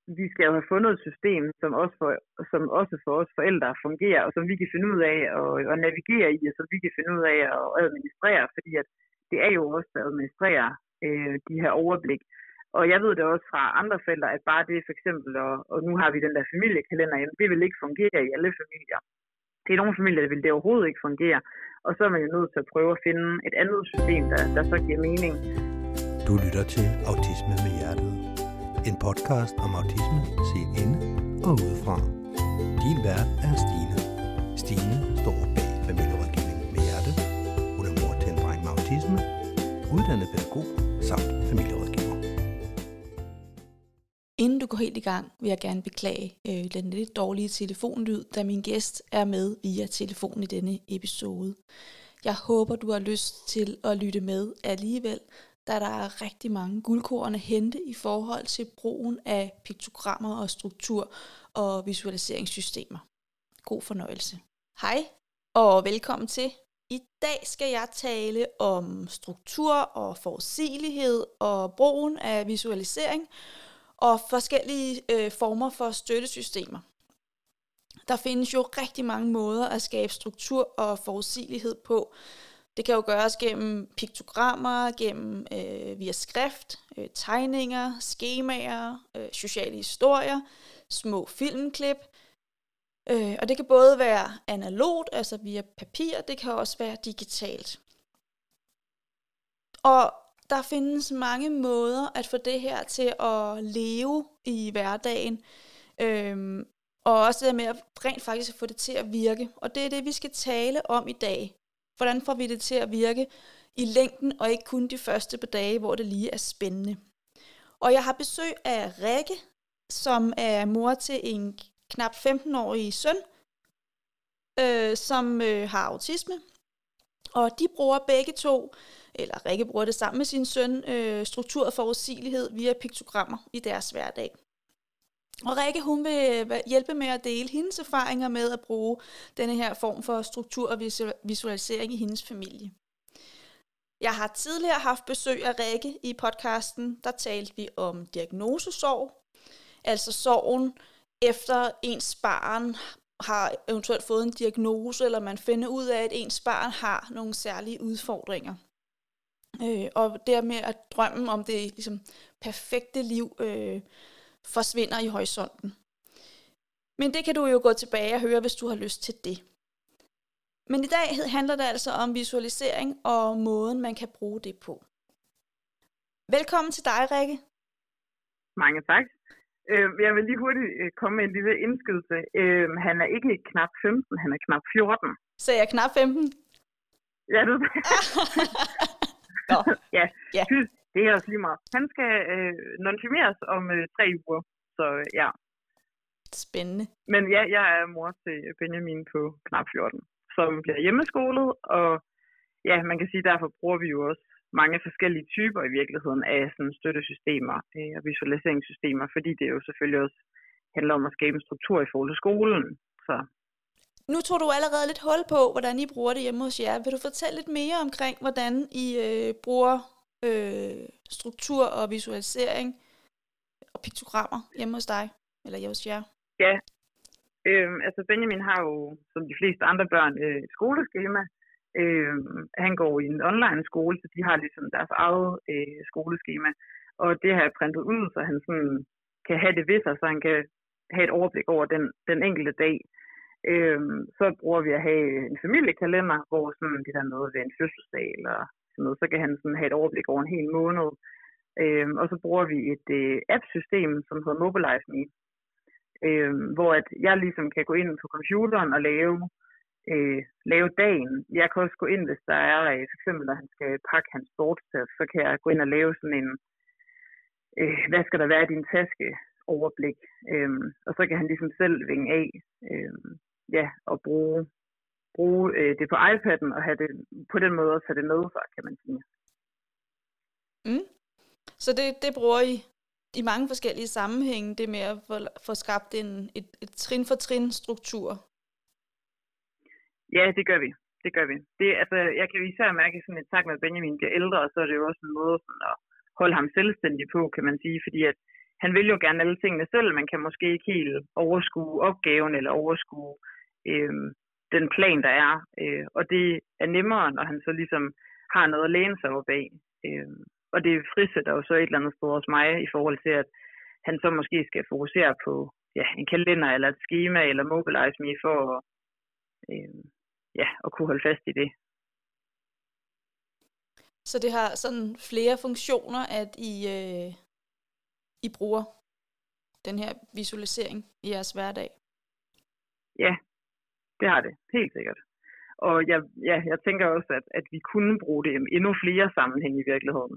vi skal jo have fundet et system, som også for os forældre fungerer, og som vi kan finde ud af at navigere i, og som vi kan finde ud af at administrere, fordi at det er jo også at administrere de her overblik. Og jeg ved det også fra andre forældre, at bare det for eksempel, og nu har vi den der familiekalender, jamen det vil ikke fungere i alle familier. Det er nogle familier, der vil det overhovedet ikke fungere, og så er man jo nødt til at prøve at finde et andet system, der så giver mening. Du lytter til Autisme med Hjertet. En podcast om autisme set inde og udefra. Din vært er Stine. Stine står bag familierådgivning med Hjerte. Hun er mor til en dreng med autisme, uddannet pædagog samt familierådgiver. Inden du går helt i gang, vil jeg gerne beklage den lidt dårlige telefonlyd, da min gæst er med via telefon i denne episode. Jeg håber, du har lyst til at lytte med alligevel, da der er rigtig mange guldkorn at hente i forhold til brugen af piktogrammer og struktur og visualiseringssystemer. God fornøjelse. Hej og velkommen til. I dag skal jeg tale om struktur og forudsigelighed og brugen af visualisering og forskellige former for støttesystemer. Der findes jo rigtig mange måder at skabe struktur og forudsigelighed på. Det kan jo gøres gennem piktogrammer, gennem via skrift, tegninger, skemaer, sociale historier, små filmklip. Og det kan både være analogt, altså via papir, det kan også være digitalt. Og der findes mange måder at få det her til at leve i hverdagen, og også det med at rent faktisk få det til at virke. Og det er det, vi skal tale om i dag. Hvordan får vi det til at virke i længden, og ikke kun de første par dage, hvor det lige er spændende. Og jeg har besøg af Rikke, som er mor til en knap 15-årig søn, som har autisme. Og de bruger begge to, eller Rikke bruger det sammen med sin søn, struktur og forudsigelighed via piktogrammer i deres hverdag. Og Rikke, hun vil hjælpe med at dele hendes erfaringer med at bruge denne her form for struktur og visualisering i hendes familie. Jeg har tidligere haft besøg af Rikke i podcasten. Der talte vi om diagnosesorg, altså sorgen efter ens barn har eventuelt fået en diagnose, eller man finder ud af, at ens barn har nogle særlige udfordringer. Og dermed at drømmen om det ligesom perfekte liv forsvinder i horisonten. Men det kan du jo gå tilbage og høre, hvis du har lyst til det. Men i dag handler det altså om visualisering og måden, man kan bruge det på. Velkommen til dig, Rikke. Mange tak. Jeg vil lige hurtigt komme med en lille indskydelse. Han er ikke knap 15, han er knap 14. Så jeg er knap 15? Ja, du Nå. Ja. Ja. Det er også lige meget. Han skal nonfirmeres om 3 uger, så ja. Spændende. Men ja, jeg er mor til Benjamin på knap 14, som bliver hjemmeskolet, og ja, man kan sige, derfor bruger vi jo også mange forskellige typer i virkeligheden af sådan støttesystemer og visualiseringssystemer, fordi det jo selvfølgelig også handler om at skabe en struktur i forhold til skolen. Så. Nu tog du allerede lidt hul på, hvordan I bruger det hjemme hos jer. Vil du fortælle lidt mere omkring, hvordan I bruger struktur og visualisering og piktogrammer hjemme hos dig, eller hjemme hos jer? Ja, altså Benjamin har jo, som de fleste andre børn, et skoleskema. Han går i en online skole, så de har ligesom deres eget skoleskema. Og det har jeg printet ud, så han sådan kan have det ved sig, så han kan have et overblik over den enkelte dag. Så bruger vi at have en familiekalender, hvor sådan det der noget ved en fødselsdag eller sådan noget, så kan han sådan have et overblik over en hel måned. Og så bruger vi et app-system, som hedder Mobilize Me, hvor at jeg ligesom kan gå ind på computeren og lave dagen. Jeg kan også gå ind, hvis der er, for eksempel når han skal pakke hans sportstaske, så kan jeg gå ind og lave sådan en, hvad skal der være i din taske overblik. Og så kan han ligesom selv vinge af, og bruge det på iPad'en og have det på den måde også have det med sig, kan man sige. Så det bruger I i mange forskellige sammenhænge, det med at få skabt et trin-for-trin struktur? Ja, det gør vi. Det, altså, jeg kan især mærke sådan et tak med, at Benjamin bliver ældre, og så er det jo også en måde sådan at holde ham selvstændig på, kan man sige, fordi at han vil jo gerne alle tingene selv, man kan måske ikke helt overskue opgaven eller overskue den plan, der er. Og det er nemmere, når han så ligesom har noget at læne sig op af. Og det frisætter jo så et eller andet sted hos mig i forhold til, at han så måske skal fokusere på en kalender eller et schema eller Mobilize Me for at kunne holde fast i det. Så det har sådan flere funktioner, at I bruger den her visualisering i jeres hverdag? Ja, det har det. Helt sikkert. Og jeg tænker også, at vi kunne bruge det i endnu flere sammenhæng i virkeligheden.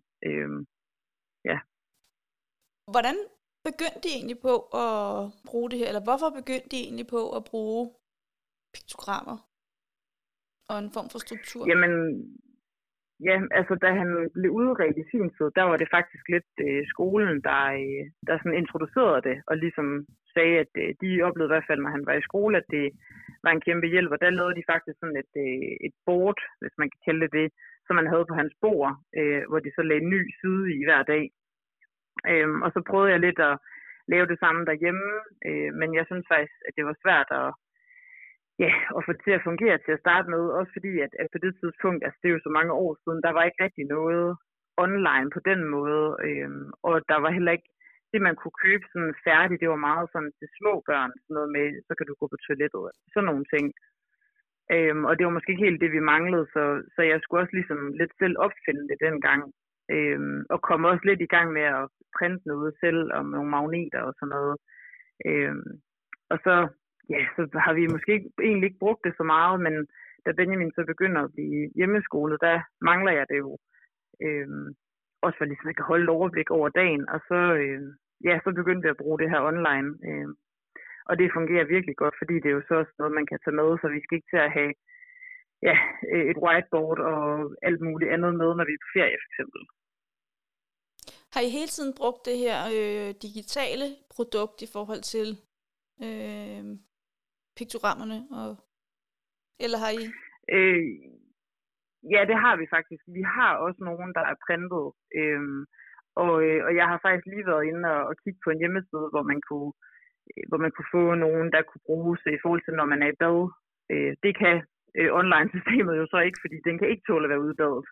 Hvordan begyndte I egentlig på at bruge det her? Eller hvorfor begyndte I egentlig på at bruge piktogrammer og en form for struktur? Jamen, ja, altså da han blev udredt i sin tid, der var det faktisk lidt skolen, der sådan introducerede det, og ligesom sagde, at de oplevede i hvert fald, når han var i skole, at det var en kæmpe hjælp, og der lavede de faktisk sådan et board, hvis man kan kalde det, som man havde på hans bord, hvor de så lagde en ny side i hver dag. Og så prøvede jeg lidt at lave det samme derhjemme, men jeg synes faktisk, at det var svært at få det til at fungere til at starte med, også fordi, at på det tidspunkt, altså det er jo så mange år siden, der var ikke rigtig noget online på den måde, og der var heller ikke det, man kunne købe sådan færdigt, det var meget sådan til små børn, sådan noget med, så kan du gå på toilettet, sådan nogle ting. Og det var måske ikke helt det, vi manglede, så jeg skulle også ligesom lidt selv opfinde det dengang, og komme også lidt i gang med at printe noget selv, om nogle magneter og sådan noget. Og så har vi måske egentlig ikke brugt det så meget, men da Benjamin så begynder at blive hjemmeskole, der mangler jeg det jo. Også for ligesom at kan holde et overblik over dagen, og så begyndte vi at bruge det her online. Og det fungerer virkelig godt, fordi det er jo så også noget, man kan tage med, så vi skal ikke til at have et whiteboard og alt muligt andet med, når vi er på ferie for eksempel. Har I hele tiden brugt det her digitale produkt i forhold til piktogrammerne, eller har I? Ja, det har vi faktisk. Vi har også nogen, der er printet, og jeg har faktisk lige været inde og kigge på en hjemmeside, hvor man kunne få nogen, der kunne bruges i forhold til, når man er i bad. Det kan online-systemet jo så ikke, fordi den kan ikke tåle at være ude i badet.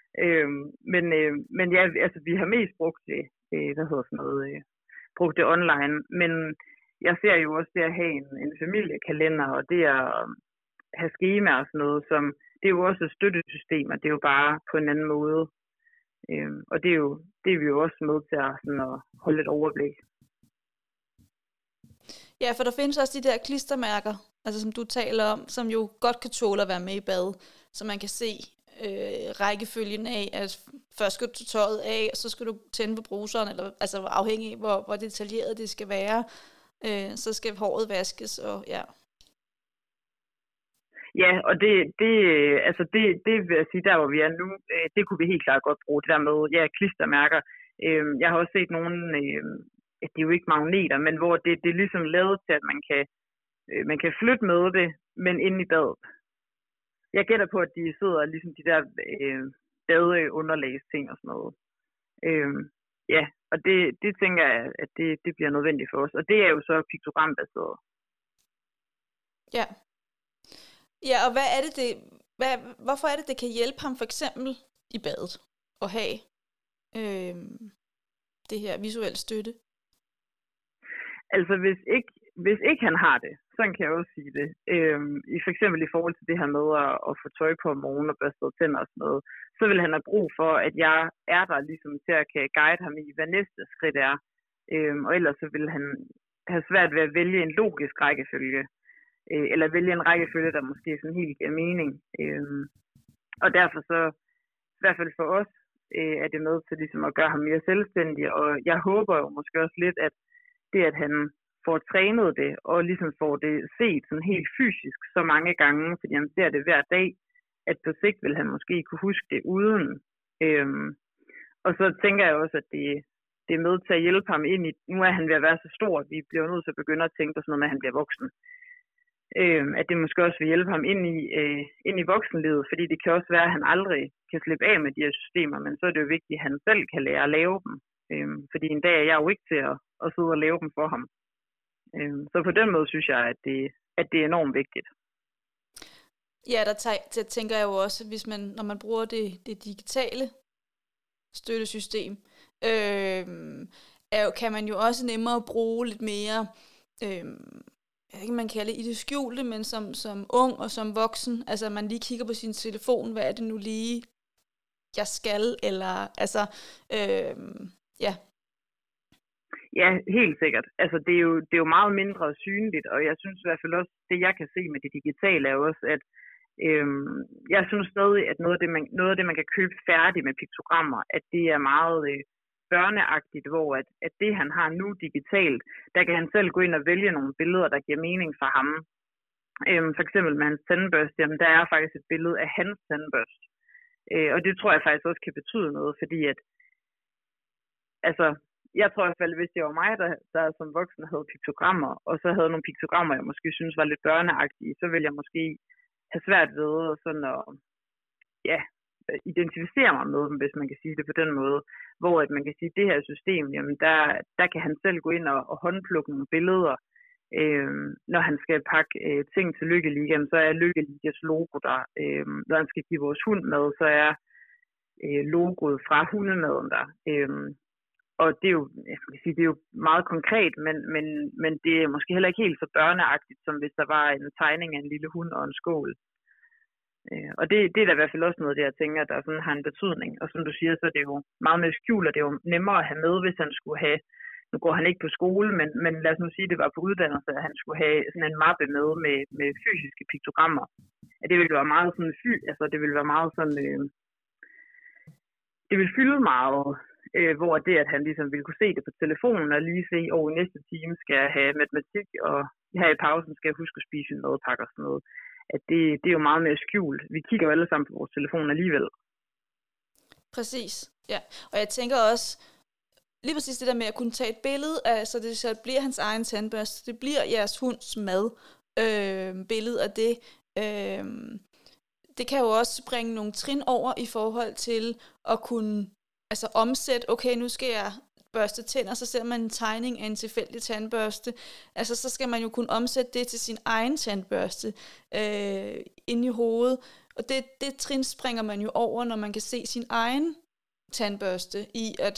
Men ja, altså vi har mest brugt det, brugt det online, men jeg ser jo også det at have en familiekalender, og det at have skemaer og sådan noget, som det er jo også et støttesystem, og det er jo bare på en anden måde. Og det er vi jo også med til at holde et overblik. Ja, for der findes også de der klistermærker, altså som du taler om, som jo godt kan tåle at være med i bad, så man kan se rækkefølgen af, at først skal du tage tøjet af, og så skal du tænde på bruseren, eller altså afhængig af, hvor detaljeret det skal være, så skal håret vaskes, og ja. Ja, og det vil jeg sige, der hvor vi er nu, det kunne vi helt klart godt bruge, det der med, klistermærker. Jeg har også set nogle, det er jo ikke magneter, men hvor det er ligesom lavet til, at man kan flytte med det, men inde i badet. Jeg gætter på, at de sidder ligesom de der badeunderlagsting og sådan noget. Og det tænker jeg, at det bliver nødvendigt for os. Og det er jo så piktogrambaseret. Ja. Ja, og hvorfor er det kan hjælpe ham for eksempel i badet at have det her visuelle støtte? Altså hvis ikke han har det, sådan kan jeg også sige det. For eksempel i forhold til det her med at få tøj på om morgenen og børste tænder og sådan noget, så vil han have brug for, at jeg er der ligesom til at kan guide ham i, hvad næste skridt er. Og ellers så vil han have svært ved at vælge en logisk rækkefølge, eller vælge en rækkefølge, der måske sådan helt giver mening. Og derfor så, i hvert fald for os, er det med til ligesom at gøre ham mere selvstændig, og jeg håber jo måske også lidt, at det, at han får trænet det, og ligesom får det set sådan helt fysisk så mange gange, fordi han ser det hver dag, at på sigt vil han måske kunne huske det uden. Og så tænker jeg også, at det er med til at hjælpe ham ind i, nu er han ved at være så stor, at vi bliver nødt til at begynde at tænke på sådan noget med, at han bliver voksen. At det måske også vil hjælpe ham ind i voksenlivet, fordi det kan også være, at han aldrig kan slippe af med de her systemer, men så er det jo vigtigt, at han selv kan lære at lave dem. Fordi en dag er jeg jo ikke til og sidde og lave dem for ham. Så på den måde synes jeg, at det er enormt vigtigt. Ja, der tænker jeg jo også, at når man bruger det digitale støttesystem, kan man jo også nemmere bruge lidt mere, jeg ved ikke, man kalder det i det skjulte, men som ung og som voksen, altså man lige kigger på sin telefon, hvad er det nu lige, jeg skal, eller altså, ja. Ja, helt sikkert. Altså det er jo meget mindre synligt, og jeg synes i hvert fald også, det jeg kan se med det digitale er også, at jeg synes stadig, at noget af det, man kan købe færdigt med piktogrammer, at det er meget børneagtigt, hvor at det, han har nu digitalt, der kan han selv gå ind og vælge nogle billeder, der giver mening for ham. For eksempel med hans tandbørste, jamen der er faktisk et billede af hans tandbørste. Og det tror jeg faktisk også kan betyde noget, fordi at, altså, jeg tror i hvert fald, hvis det var mig, der som voksen havde piktogrammer, og så havde nogle piktogrammer, jeg måske synes var lidt børneagtige, så ville jeg måske have svært ved sådan at identificere mig med dem, hvis man kan sige det på den måde. Hvor at man kan sige, at det her system, jamen der kan han selv gå ind og håndplukke nogle billeder. Når han skal pakke ting til Lykkeligaen, så er Lykkeligas logo der. Når han skal give vores hund mad, så er logoet fra hundemaden der. Og det er jo, jeg kan sige, det er jo meget konkret, men det er måske heller ikke helt så børneagtigt, som hvis der var en tegning af en lille hund og en skål. Og det er da i hvert fald også noget, det jeg tænker, der sådan har en betydning. Og som du siger, så er det jo meget mere skjult, og det er jo nemmere at have med, hvis han skulle have, nu går han ikke på skole, men lad os nu sige, det var på uddannelse, at han skulle have sådan en mappe med fysiske piktogrammer. At det ville være meget sådan det ville være meget sådan, det ville fylde meget, hvor det, at han ligesom ville kunne se det på telefonen og lige se, i næste time skal jeg have matematik, og her i pausen skal jeg huske at spise en madpakke og sådan noget. At det er jo meget mere skjult. Vi kigger jo alle sammen på vores telefon alligevel. Præcis, ja. Og jeg tænker også, lige præcis det der med at kunne tage et billede af, så det bliver hans egen tandbørste, det bliver jeres hunds mad, billede af det. Det kan jo også bringe nogle trin over i forhold til at kunne omsætte, okay, nu skal jeg børste tænder, så ser man en tegning af en tilfældig tandbørste. Altså, så skal man jo kunne omsætte det til sin egen tandbørste inde i hovedet. Og det trin springer man jo over, når man kan se sin egen tandbørste i, at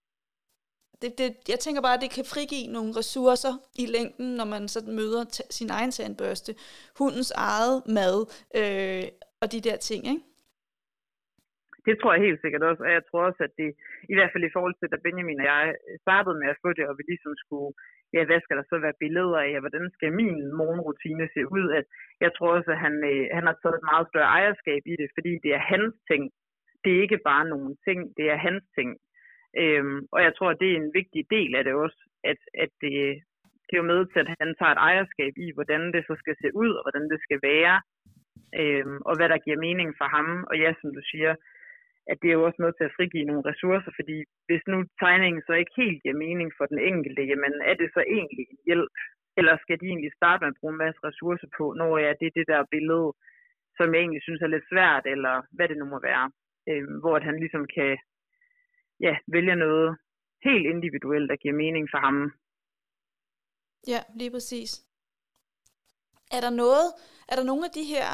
jeg tænker bare, at det kan frigive nogle ressourcer i længden, når man så møder sin egen tandbørste, hundens eget mad og de der ting, ikke? Det tror jeg helt sikkert også, og jeg tror også, at det, i hvert fald i forhold til, da Benjamin og jeg startede med at få det, og vi ligesom skulle, hvad skal der så være billeder af, og hvordan skal min morgenrutine se ud, at jeg tror også, at han har taget et meget større ejerskab i det, fordi det er hans ting. Det er ikke bare nogle ting, det er hans ting. Og jeg tror, at det er en vigtig del af det også, at det er jo med til, at han tager et ejerskab i, hvordan det så skal se ud, og hvordan det skal være, og hvad der giver mening for ham. Og ja, som du siger, at det er jo også med til at frigive nogle ressourcer, fordi hvis nu tegningen så ikke helt giver mening for den enkelte, jamen er det så egentlig en hjælp? Eller skal de egentlig starte med at bruge en masse ressourcer på, når det er det der billede, som jeg egentlig synes er lidt svært, eller hvad det nu må være, hvor at han ligesom kan vælge noget helt individuelt, der giver mening for ham. Ja, lige præcis. Er der nogle af de her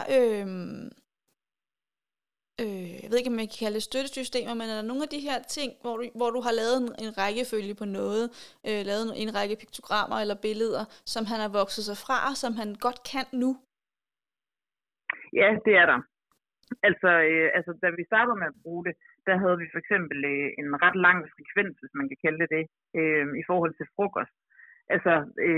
jeg ved ikke, om man kan kalde det støttesystemer, men er der nogle af de her ting, hvor du har lavet en rækkefølge på noget, lavet en række piktogrammer eller billeder, som han har vokset sig fra, som han godt kan nu? Ja, det er der. Altså da vi startede med at bruge det, der havde vi for eksempel en ret lang frekvens, hvis man kan kalde det, i forhold til frokost. Altså,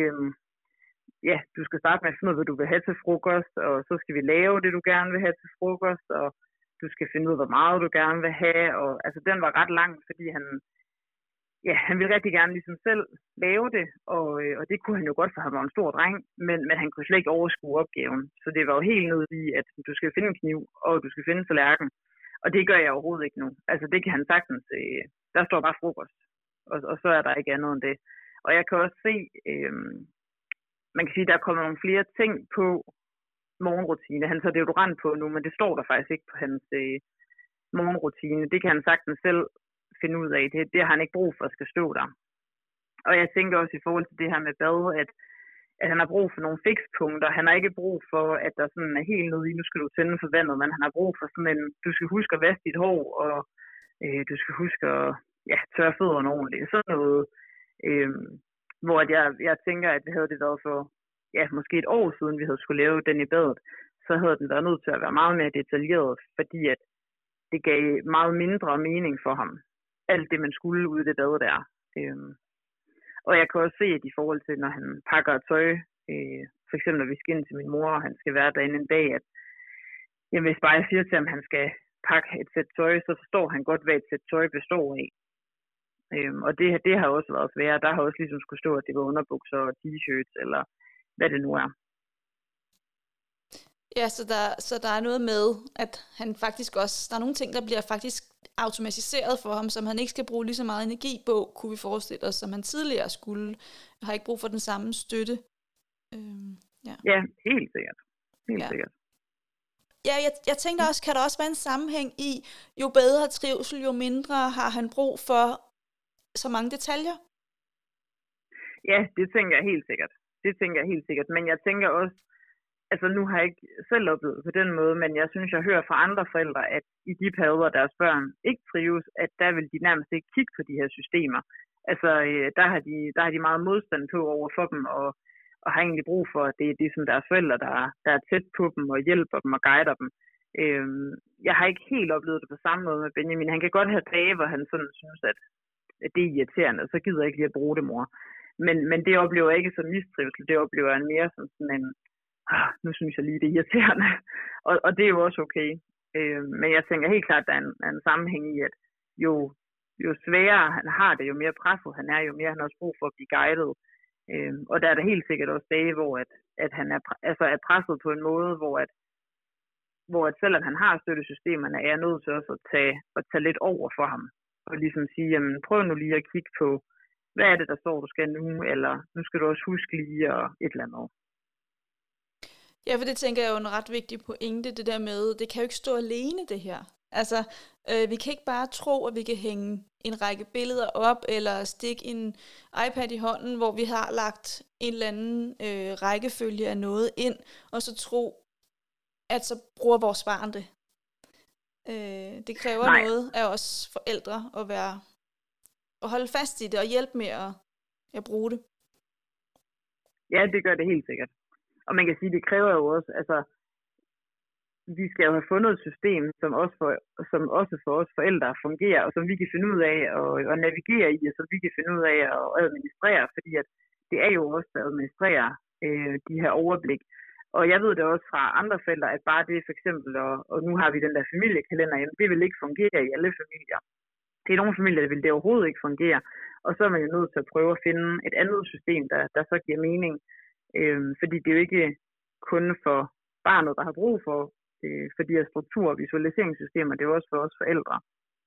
du skal starte med at finde ud af, hvad du vil have til frokost, og så skal vi lave det, du gerne vil have til frokost, og du skal finde ud af, hvor meget du gerne vil have, og altså den var ret lang, fordi han ville rigtig gerne ligesom selv lave det, og det kunne han jo godt, for han var en stor dreng, men han kunne slet ikke overskue opgaven. Så det var jo helt nødt i, at du skal finde en kniv, og du skal finde tallerken, og det gør jeg overhovedet ikke nu. Altså det kan han sagtens, der står bare frokost, og så er der ikke andet end det. Og jeg kan også se, man kan sige, der er kommet nogle flere ting på morgenrutine. Han tager deodorant på nu, men det står der faktisk ikke på hans morgenrutine. Det kan han sagtens selv finde ud af. Det har han ikke brug for at skal stå der. Og jeg tænker også i forhold til det her med bad, at han har brug for nogle fikspunkter. Han har ikke brug for, at der sådan er helt nede i, nu skal du tænde for vandet, men han har brug for sådan en, du skal huske at vaske dit hår, og du skal huske at tørre fødderne ordentligt. Sådan noget, hvor jeg tænker, at havde det været for måske et år siden, vi havde skulle lave den i badet, så havde den været nødt til at være meget mere detaljeret, fordi at det gav meget mindre mening for ham. Alt det, man skulle ud i det bad der. Og jeg kan også se, at i forhold til, når han pakker tøj, for eksempel når vi skal ind til min mor, og han skal være derinde en dag, at hvis bare jeg siger til ham, at han skal pakke et sæt tøj, så forstår han godt, hvad et sæt tøj består af. Og det har også været svært. Der har også ligesom skulle stå, at det var underbukser og t-shirts, eller hvad det nu er. Ja, så der er noget med, at han faktisk også, der er nogle ting, der bliver faktisk automatiseret for ham, som han ikke skal bruge lige så meget energi på, kunne vi forestille os, som han tidligere skulle. Har ikke brug for den samme støtte. Ja, helt sikkert. Sikkert. Ja, jeg tænkte også, kan der også være en sammenhæng i, jo bedre trivsel, jo mindre har han brug for så mange detaljer? Ja, det tænker jeg helt sikkert. Men jeg tænker også, altså nu har jeg ikke selv oplevet på den måde, men jeg synes, jeg hører fra andre forældre, at i de perioder, deres børn ikke trives, at der vil de nærmest ikke kigge på de her systemer. Altså, der har de meget modstand på over for dem, og har egentlig brug for, at det er ligesom deres forældre, der er tæt på dem og hjælper dem og guider dem. Jeg har ikke helt oplevet det på samme måde med Benjamin. Han kan godt have dage, hvor han sådan synes, at det er irriterende, og så gider jeg ikke lige at bruge det, mor. Men det oplever jeg ikke som mistrivsel, det oplever jeg mere som sådan en, nu synes jeg lige, det er irriterende. Og det er jo også okay. Men jeg tænker helt klart, at der er en sammenhæng i, at jo sværere han har det, jo mere presset han er, jo mere han har også brug for at blive guidet. Og der er der helt sikkert også dage, hvor at han er presset på en måde, hvor at selvom han har støttesystemerne, er jeg nødt til også at tage lidt over for ham. Og ligesom sige, jamen prøv nu lige at kigge på, hvad er det, der står, du skal nu, eller nu skal du også huske lige og et eller andet. Ja, for det tænker jeg jo en ret vigtig pointe, det der med, det kan jo ikke stå alene det her. Altså, vi kan ikke bare tro, at vi kan hænge en række billeder op, eller stikke en iPad i hånden, hvor vi har lagt en eller anden rækkefølge af noget ind, og så tro, at så bruger vores barn det. Det kræver noget af os forældre at holde fast i det, og hjælpe med at bruge det. Ja, det gør det helt sikkert. Og man kan sige, det kræver jo også, altså, vi skal jo have fundet et system, som også for os forældre fungerer, og som vi kan finde ud af at navigere i, og som vi kan finde ud af at administrere, fordi at det er jo også at administrere de her overblik. Og jeg ved det også fra andre forældre, at bare det for eksempel, og nu har vi den der familiekalender, det vil ikke fungere i alle familier. Det er nogle familier, der vil det overhovedet ikke fungere, og så er man jo nødt til at prøve at finde et andet system, der så giver mening. Fordi det er jo ikke kun for barnet, der har brug for de her struktur- og visualiseringssystemer, det er jo også for os forældre.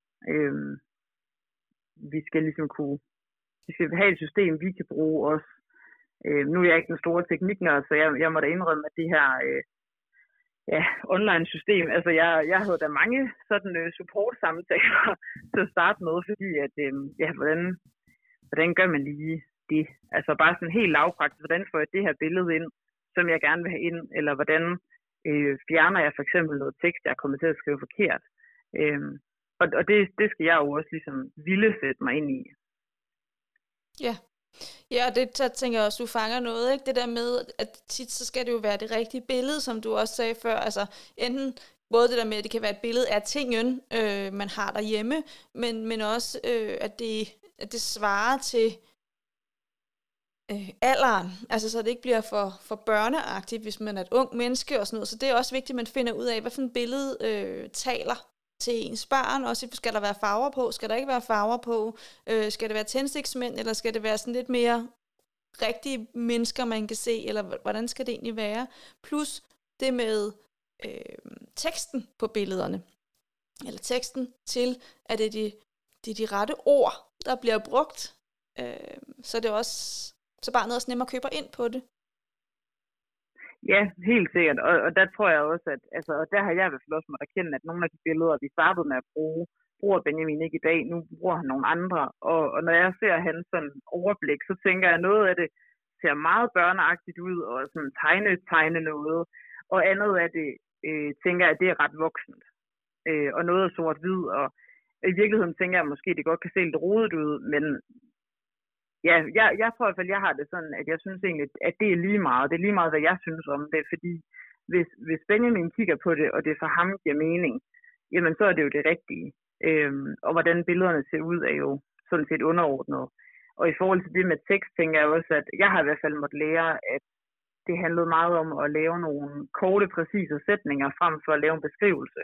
Vi skal ligesom have et system, vi kan bruge også. Nu er jeg ikke den store tekniknørd, så jeg må da indrømme, at det her online-system, altså jeg havde da mange sådan support-samtaler til at starte med, fordi at, hvordan gør man lige det? Altså bare sådan helt lavpraktisk, hvordan får jeg det her billede ind, som jeg gerne vil have ind, eller hvordan fjerner jeg for eksempel noget tekst, jeg kommer til at skrive forkert. Og det skal jeg jo også ligesom ville sætte mig ind i. Ja, og det så tænker jeg også, du fanger noget, ikke? Det der med, at tit så skal det jo være det rigtige billede, som du også sagde før. Altså enten både det der med, at det kan være et billede af tingen, man har derhjemme, men også, at det svarer til alderen, altså så det ikke bliver for børneagtigt, hvis man er et ung menneske og sådan noget. Så det er også vigtigt, at man finder ud af, hvad for et billede taler til ens barn. Også skal der være farver på, skal der ikke være farver på, skal det være tændstiksmænd, eller skal det være sådan lidt mere rigtige mennesker, man kan se, eller hvordan skal det egentlig være? Plus det med teksten på billederne, eller teksten til, at det er de rette ord, der bliver brugt, så det er også så barnet også nemmere køber ind på det. Ja, helt sikkert. Og der tror jeg også, at og der har jeg i hvert fald også måtte erkende, at nogle af de billeder, vi startede med at bruge, bruger Benjamin ikke i dag, nu bruger han nogle andre. Og når jeg ser hans sådan overblik, så tænker jeg, at noget af det ser meget børneagtigt ud, og sådan tegne noget. Og andet af det, tænker jeg, at det er ret voksent. Og noget er sort-hvid, og i virkeligheden tænker jeg måske, at det godt kan se lidt rodet ud, men ja, jeg tror i hvert fald, jeg har det sådan, at jeg synes egentlig, at det er lige meget. Det er lige meget, hvad jeg synes om det, fordi hvis Benjamin kigger på det, og det for ham giver mening, jamen så er det jo det rigtige. Og hvordan billederne ser ud, er jo sådan set underordnet. Og i forhold til det med tekst, tænker jeg også, at jeg har i hvert fald måttet lære, at det handlede meget om at lave nogle korte, præcise sætninger, frem for at lave en beskrivelse.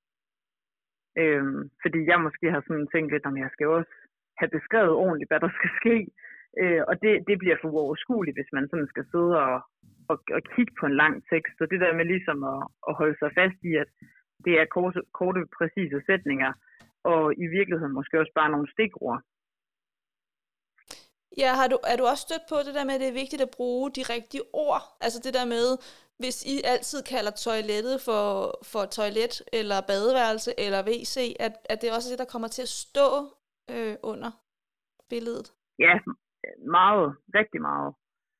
Fordi jeg måske har sådan tænkt lidt, om jeg skal også have beskrevet ordentligt, hvad der skal ske. Og det bliver for uoverskueligt, hvis man sådan skal sidde og kigge på en lang tekst. Så det der med ligesom at holde sig fast i, at det er korte, præcise sætninger, og i virkeligheden måske også bare nogle stikord. Ja, er du også stødt på det der med, at det er vigtigt at bruge de rigtige ord? Altså det der med, hvis I altid kalder toilettet for toilet, eller badeværelse, eller WC, at det også er det, der kommer til at stå under billedet? Ja, meget. Rigtig meget.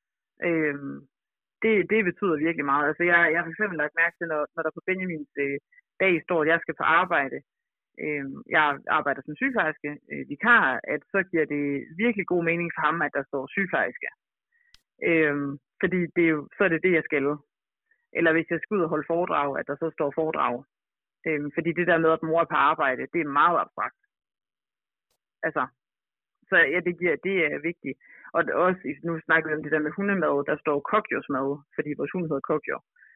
Det betyder virkelig meget. Altså jeg har for eksempel lagt mærke til, når der på Benjamins dag står, at jeg skal på arbejde. Jeg arbejder som sygeplejerske, vikar, at så giver det virkelig god mening for ham, at der står sygeplejerske. Fordi så er det det, jeg skal. Eller hvis jeg skal ud og holde foredrag, at der så står foredrag. Fordi det der med, at mor er på arbejde, det er meget abstrakt. Altså, så ja, det er vigtigt. Og også, nu snakker vi om det der med hundemad, der står Kokjos mad, fordi vores hund hedder Kokjo.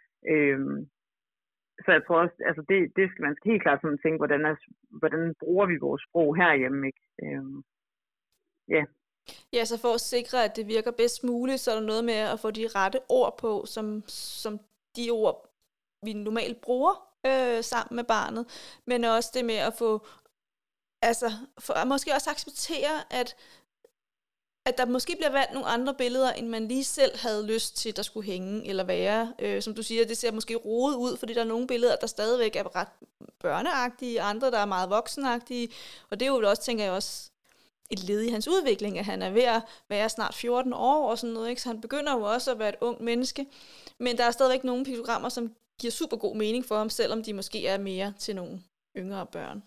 Så jeg tror også, altså det skal man helt klart sådan tænke, hvordan bruger vi vores sprog herhjemme, ikke? Ja. Ja, så for at sikre, at det virker bedst muligt, så er der noget med at få de rette ord på, som de ord, vi normalt bruger sammen med barnet, men også det med at få, altså måske også acceptere, at der måske bliver valgt nogle andre billeder, end man lige selv havde lyst til, der skulle hænge eller være. Som du siger, det ser måske rodet ud, fordi der er nogle billeder, der stadigvæk er ret børneagtige, andre, der er meget voksenagtige. Og det er jo også, tænker jeg også, et led i hans udvikling, at han er ved at være snart 14 år og sådan noget, ikke? Så han begynder jo også at være et ung menneske. Men der er stadigvæk nogle piktogrammer, som giver super god mening for ham, selvom de måske er mere til nogle yngre børn.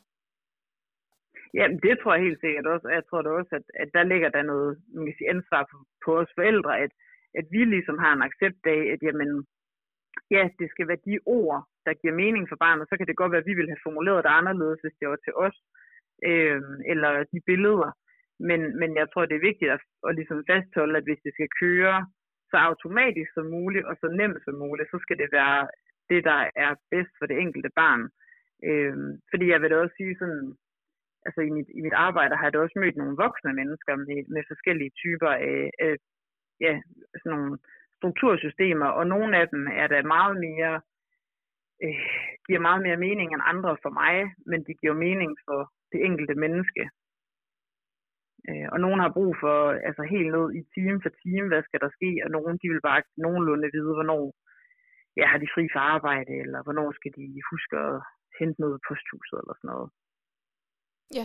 Jamen, det tror jeg helt sikkert også. Og jeg tror da også, at der ligger der noget ansvar på os forældre, at vi ligesom har en accept af, at jamen, ja, det skal være de ord, der giver mening for barnet. Så kan det godt være, at vi ville have formuleret det anderledes, hvis det var til os, eller de billeder. Men jeg tror, det er vigtigt at ligesom fastholde, at hvis det skal køre så automatisk som muligt, og så nemt som muligt, så skal det være det, der er bedst for det enkelte barn. Fordi jeg vil da også sige sådan, altså i mit arbejde har jeg da også mødt nogle voksne mennesker med forskellige typer af sådan nogle struktursystemer, og nogle af dem er der meget mere, giver meget mere mening end andre for mig, men de giver mening for det enkelte menneske. Og nogen har brug for, altså helt ned i time for time, hvad skal der ske, og nogen, de vil bare nogenlunde vide, hvornår har de fri for arbejde, eller hvornår skal de huske at hente noget i posthuset, eller sådan noget. Ja.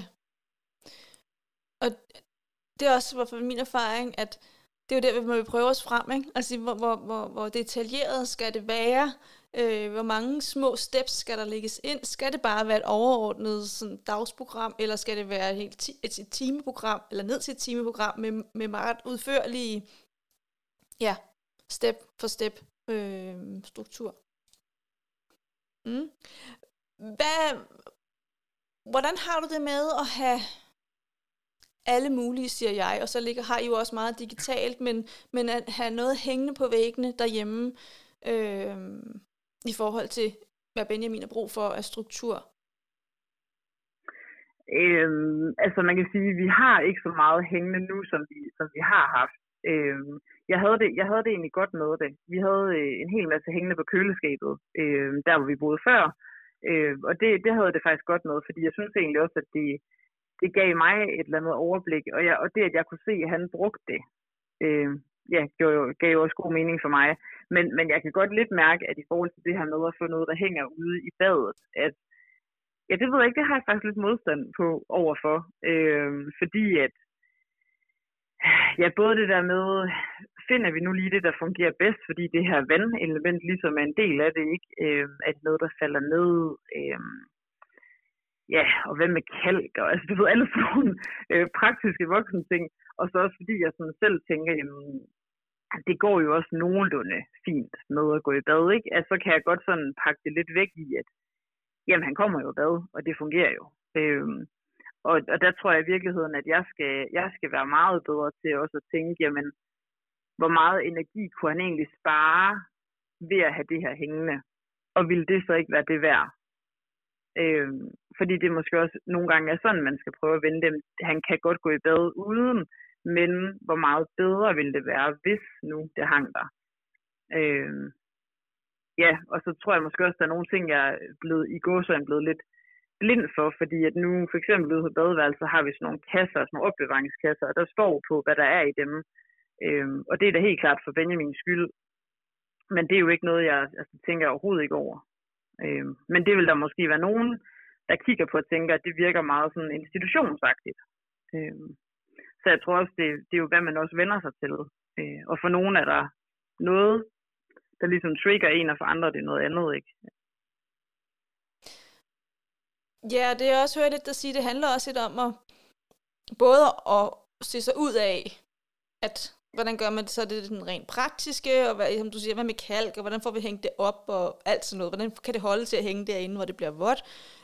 Og det er også for min erfaring, at det er jo der, hvor vi prøver os frem, ikke? Altså, hvor detaljeret skal det være? Hvor mange små steps skal der lægges ind? Skal det bare være et overordnet sådan, dagsprogram, eller skal det være et timeprogram, eller ned til et timeprogram med meget udførlige, step for step struktur? Hvordan har du det med at have alle mulige, siger jeg, og så har I jo også meget digitalt, men at have noget hængende på væggene derhjemme i forhold til, hvad Benjamin har brug for af struktur? Altså man kan sige, at vi har ikke så meget hængende nu, som vi har haft. Jeg havde det egentlig godt med det. Vi havde en hel masse hængende på køleskabet, der hvor vi boede før. Og det havde det faktisk godt med, fordi jeg synes egentlig også, at det gav mig et eller andet overblik, og det, at jeg kunne se, at han brugte det, gav jo også god mening for mig. Men jeg kan godt lidt mærke, at i forhold til det her med at få noget, der hænger ude i badet, at Ja, det ved jeg ikke, det har jeg faktisk lidt modstand på overfor, fordi at, ja, både det der med, finder vi nu lige det, der fungerer bedst, fordi det her vandelement ligesom er en del af det, ikke? At noget, der falder ned, ja, og hvad med kalk, og altså, du ved, alle sådan nogle praktiske voksne ting, og så også fordi jeg sådan selv tænker, jamen, det går jo også nogenlunde fint med at gå i bad, ikke? Altså, så kan jeg godt sådan pakke det lidt væk i, at jamen, han kommer jo i bad, og det fungerer jo. Og der tror jeg i virkeligheden, at jeg skal være meget bedre til også at tænke, jamen, hvor meget energi kunne han egentlig spare ved at have det her hængende? Og ville det så ikke være det værd? Fordi det måske også nogle gange er sådan, man skal prøve at vende dem. Han kan godt gå i bad uden, men hvor meget bedre ville det være, hvis nu det hang der? Ja, og så tror jeg måske også, at der er nogle ting, jeg er blevet lidt blind for, fordi at nu for eksempel ude på badeværelset har vi sådan nogle kasser, sådan nogle opbevaringskasser, og der står på, hvad der er i dem. Og det er da helt klart for Benjamins skyld, men det er jo ikke noget, jeg tænker overhovedet ikke over. Men det vil der måske være nogen, der kigger på og tænker, at det virker meget sådan institutionsagtigt. Så jeg tror også, det er jo, hvad man også vender sig til. Og for nogen er der noget, der ligesom trigger en, og for andre det er noget andet, ikke? Ja, det er også hørt lidt at sige, det handler også lidt om at både at se sig ud af, at hvordan gør man det, så er det den rent praktiske, og hvad, som du siger, hvad med kalk, og hvordan får vi hængt det op, og alt sådan noget, hvordan kan det holde til at hænge derinde, hvor det bliver vådt,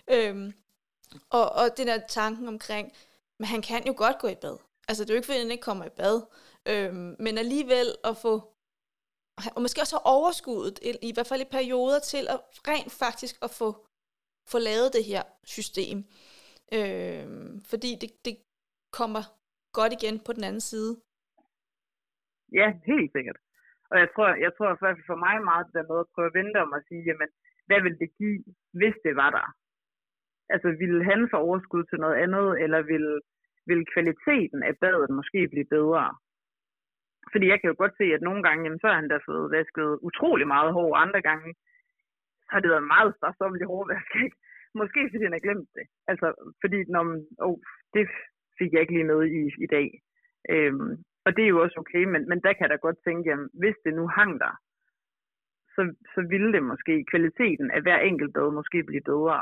og den der tanken omkring, men han kan jo godt gå i bad, altså det er jo ikke fordi, han ikke kommer i bad, men alligevel at få, og måske også have overskuddet, i hvert fald i perioder til at rent faktisk at få lavet det her system, fordi det kommer godt igen på den anden side. Ja, helt sikkert. Og jeg tror i hvert fald for mig meget det der med at prøve at vente om at sige, jamen, hvad vil det give, hvis det var der? Altså, ville han få overskud til noget andet, eller vil kvaliteten af badet måske blive bedre? Fordi jeg kan jo godt se, at nogle gange, jamen, så har han da fået vasket utrolig meget hår, andre gange så har det været meget strafsommeligt hårvask, ikke? Måske fordi han har glemt det. Altså, fordi det fik jeg ikke lige med i dag. Og det er jo også okay, men der kan jeg da godt tænke, jamen, hvis det nu hang der, så ville det måske, kvaliteten af hver enkelt bad måske blive bedre.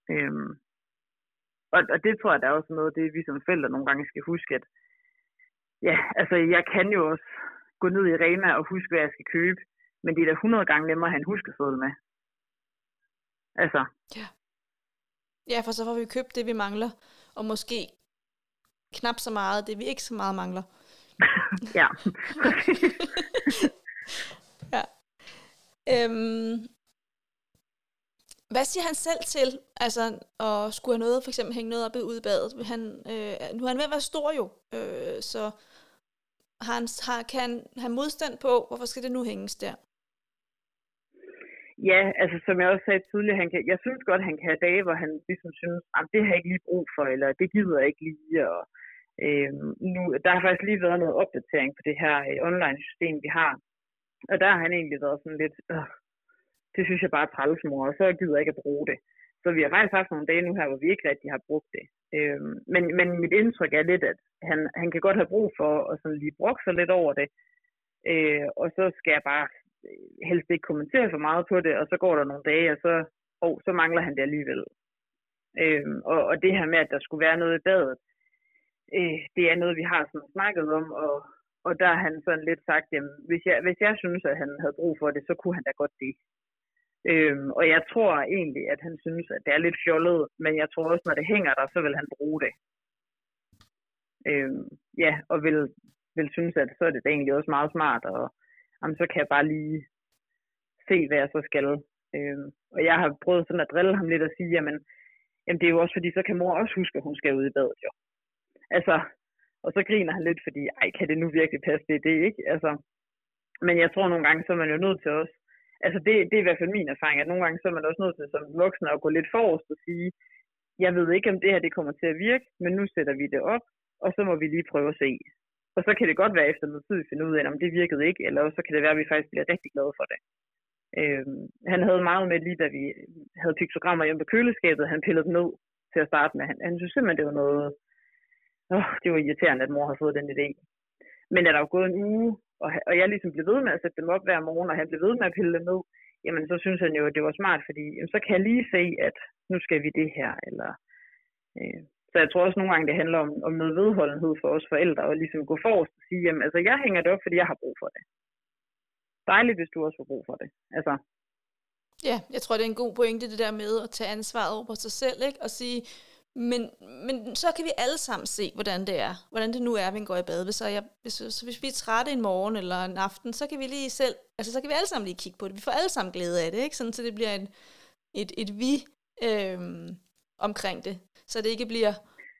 Og det tror jeg, der er også noget af det, vi som forældre nogle gange skal huske, at ja, altså jeg kan jo også gå ned i Rema og huske, hvad jeg skal købe, men det er da 100 gange nemmere at have en huskeseddel med. Altså. Ja, for så får vi købt det, vi mangler, og måske knap så meget, det vi ikke så meget mangler. Ja. Ja. Hvad siger han selv til, altså at skulle have noget, for eksempel hænge noget op ude i badet? Nu er han ved at være stor jo, så kan han have modstand på, hvorfor skal det nu hænges der? Ja, altså som jeg også sagde tidligere, jeg synes godt, han kan have dage, hvor han ligesom synes, at det har jeg ikke lige brug for, eller det gider jeg ikke lige, og nu, der har faktisk lige været noget opdatering på det her online-system, vi har, og der har han egentlig været sådan lidt, det synes jeg bare er trælsmor, og så gider jeg ikke at bruge det. Så vi har faktisk haft nogle dage nu her, hvor vi ikke rigtig har brugt det. Men mit indtryk er lidt, at han kan godt have brug for at sådan lige brokke sig lidt over det, og så skal jeg bare helst ikke kommentere for meget på det, og så går der nogle dage, og så mangler han det alligevel. Og det her med, at der skulle være noget i badet, det er noget, vi har sådan snakket om, og der har han sådan lidt sagt, jamen, hvis jeg synes, at han havde brug for det, så kunne han da godt det. Og jeg tror egentlig, at han synes, at det er lidt fjollet, men jeg tror også, når det hænger der, så vil han bruge det. Ja, og vil synes, at så er det egentlig også meget smart, og jamen, så kan jeg bare lige se, hvad jeg så skal. Og jeg har prøvet sådan at drille ham lidt og sige, jamen det er jo også fordi, så kan mor også huske, at hun skal ud i badet, jo. Altså, og så griner han lidt, fordi, kan det nu virkelig passe, det ikke? Altså, men jeg tror nogle gange, så er man jo nødt til også, altså det er i hvert fald min erfaring, at nogle gange, så er man også nødt til som voksne at gå lidt forrest og sige, jeg ved ikke, om det her det kommer til at virke, men nu sætter vi det op, og så må vi lige prøve at se. Og så kan det godt være efter noget tid at finde ud af, om det virkede ikke, eller så kan det være, at vi faktisk bliver rigtig glade for det. Han havde meget med lige, da vi havde piktogrammer hjemme på køleskabet, han pillede dem ned til at starte med. Han synes simpelthen, det var noget... det var irriterende, at mor har fået den idé. Men da der var gået en uge, og jeg ligesom blev ved med at sætte dem op hver morgen, og han blev ved med at pille dem ned, jamen så synes han jo, at det var smart, fordi jamen, så kan jeg lige se, at nu skal vi det her, eller... Så jeg tror også nogle gange, det handler om noget vedholdenhed for os forældre, og ligesom gå forrest og sige, jamen altså jeg hænger det op, fordi jeg har brug for det. Dejligt, hvis du også får brug for det. Altså. Ja, jeg tror, det er en god pointe, det der med at tage ansvaret over på sig selv, ikke? Og sige, men så kan vi alle sammen se, hvordan det er. Hvordan det nu er, at vi går i bad. Så hvis vi er trætte en morgen eller en aften, så kan vi lige selv, altså så kan vi alle sammen lige kigge på det. Vi får alle sammen glæde af det, ikke? Sådan, så det bliver et vi omkring det. Så det ikke bliver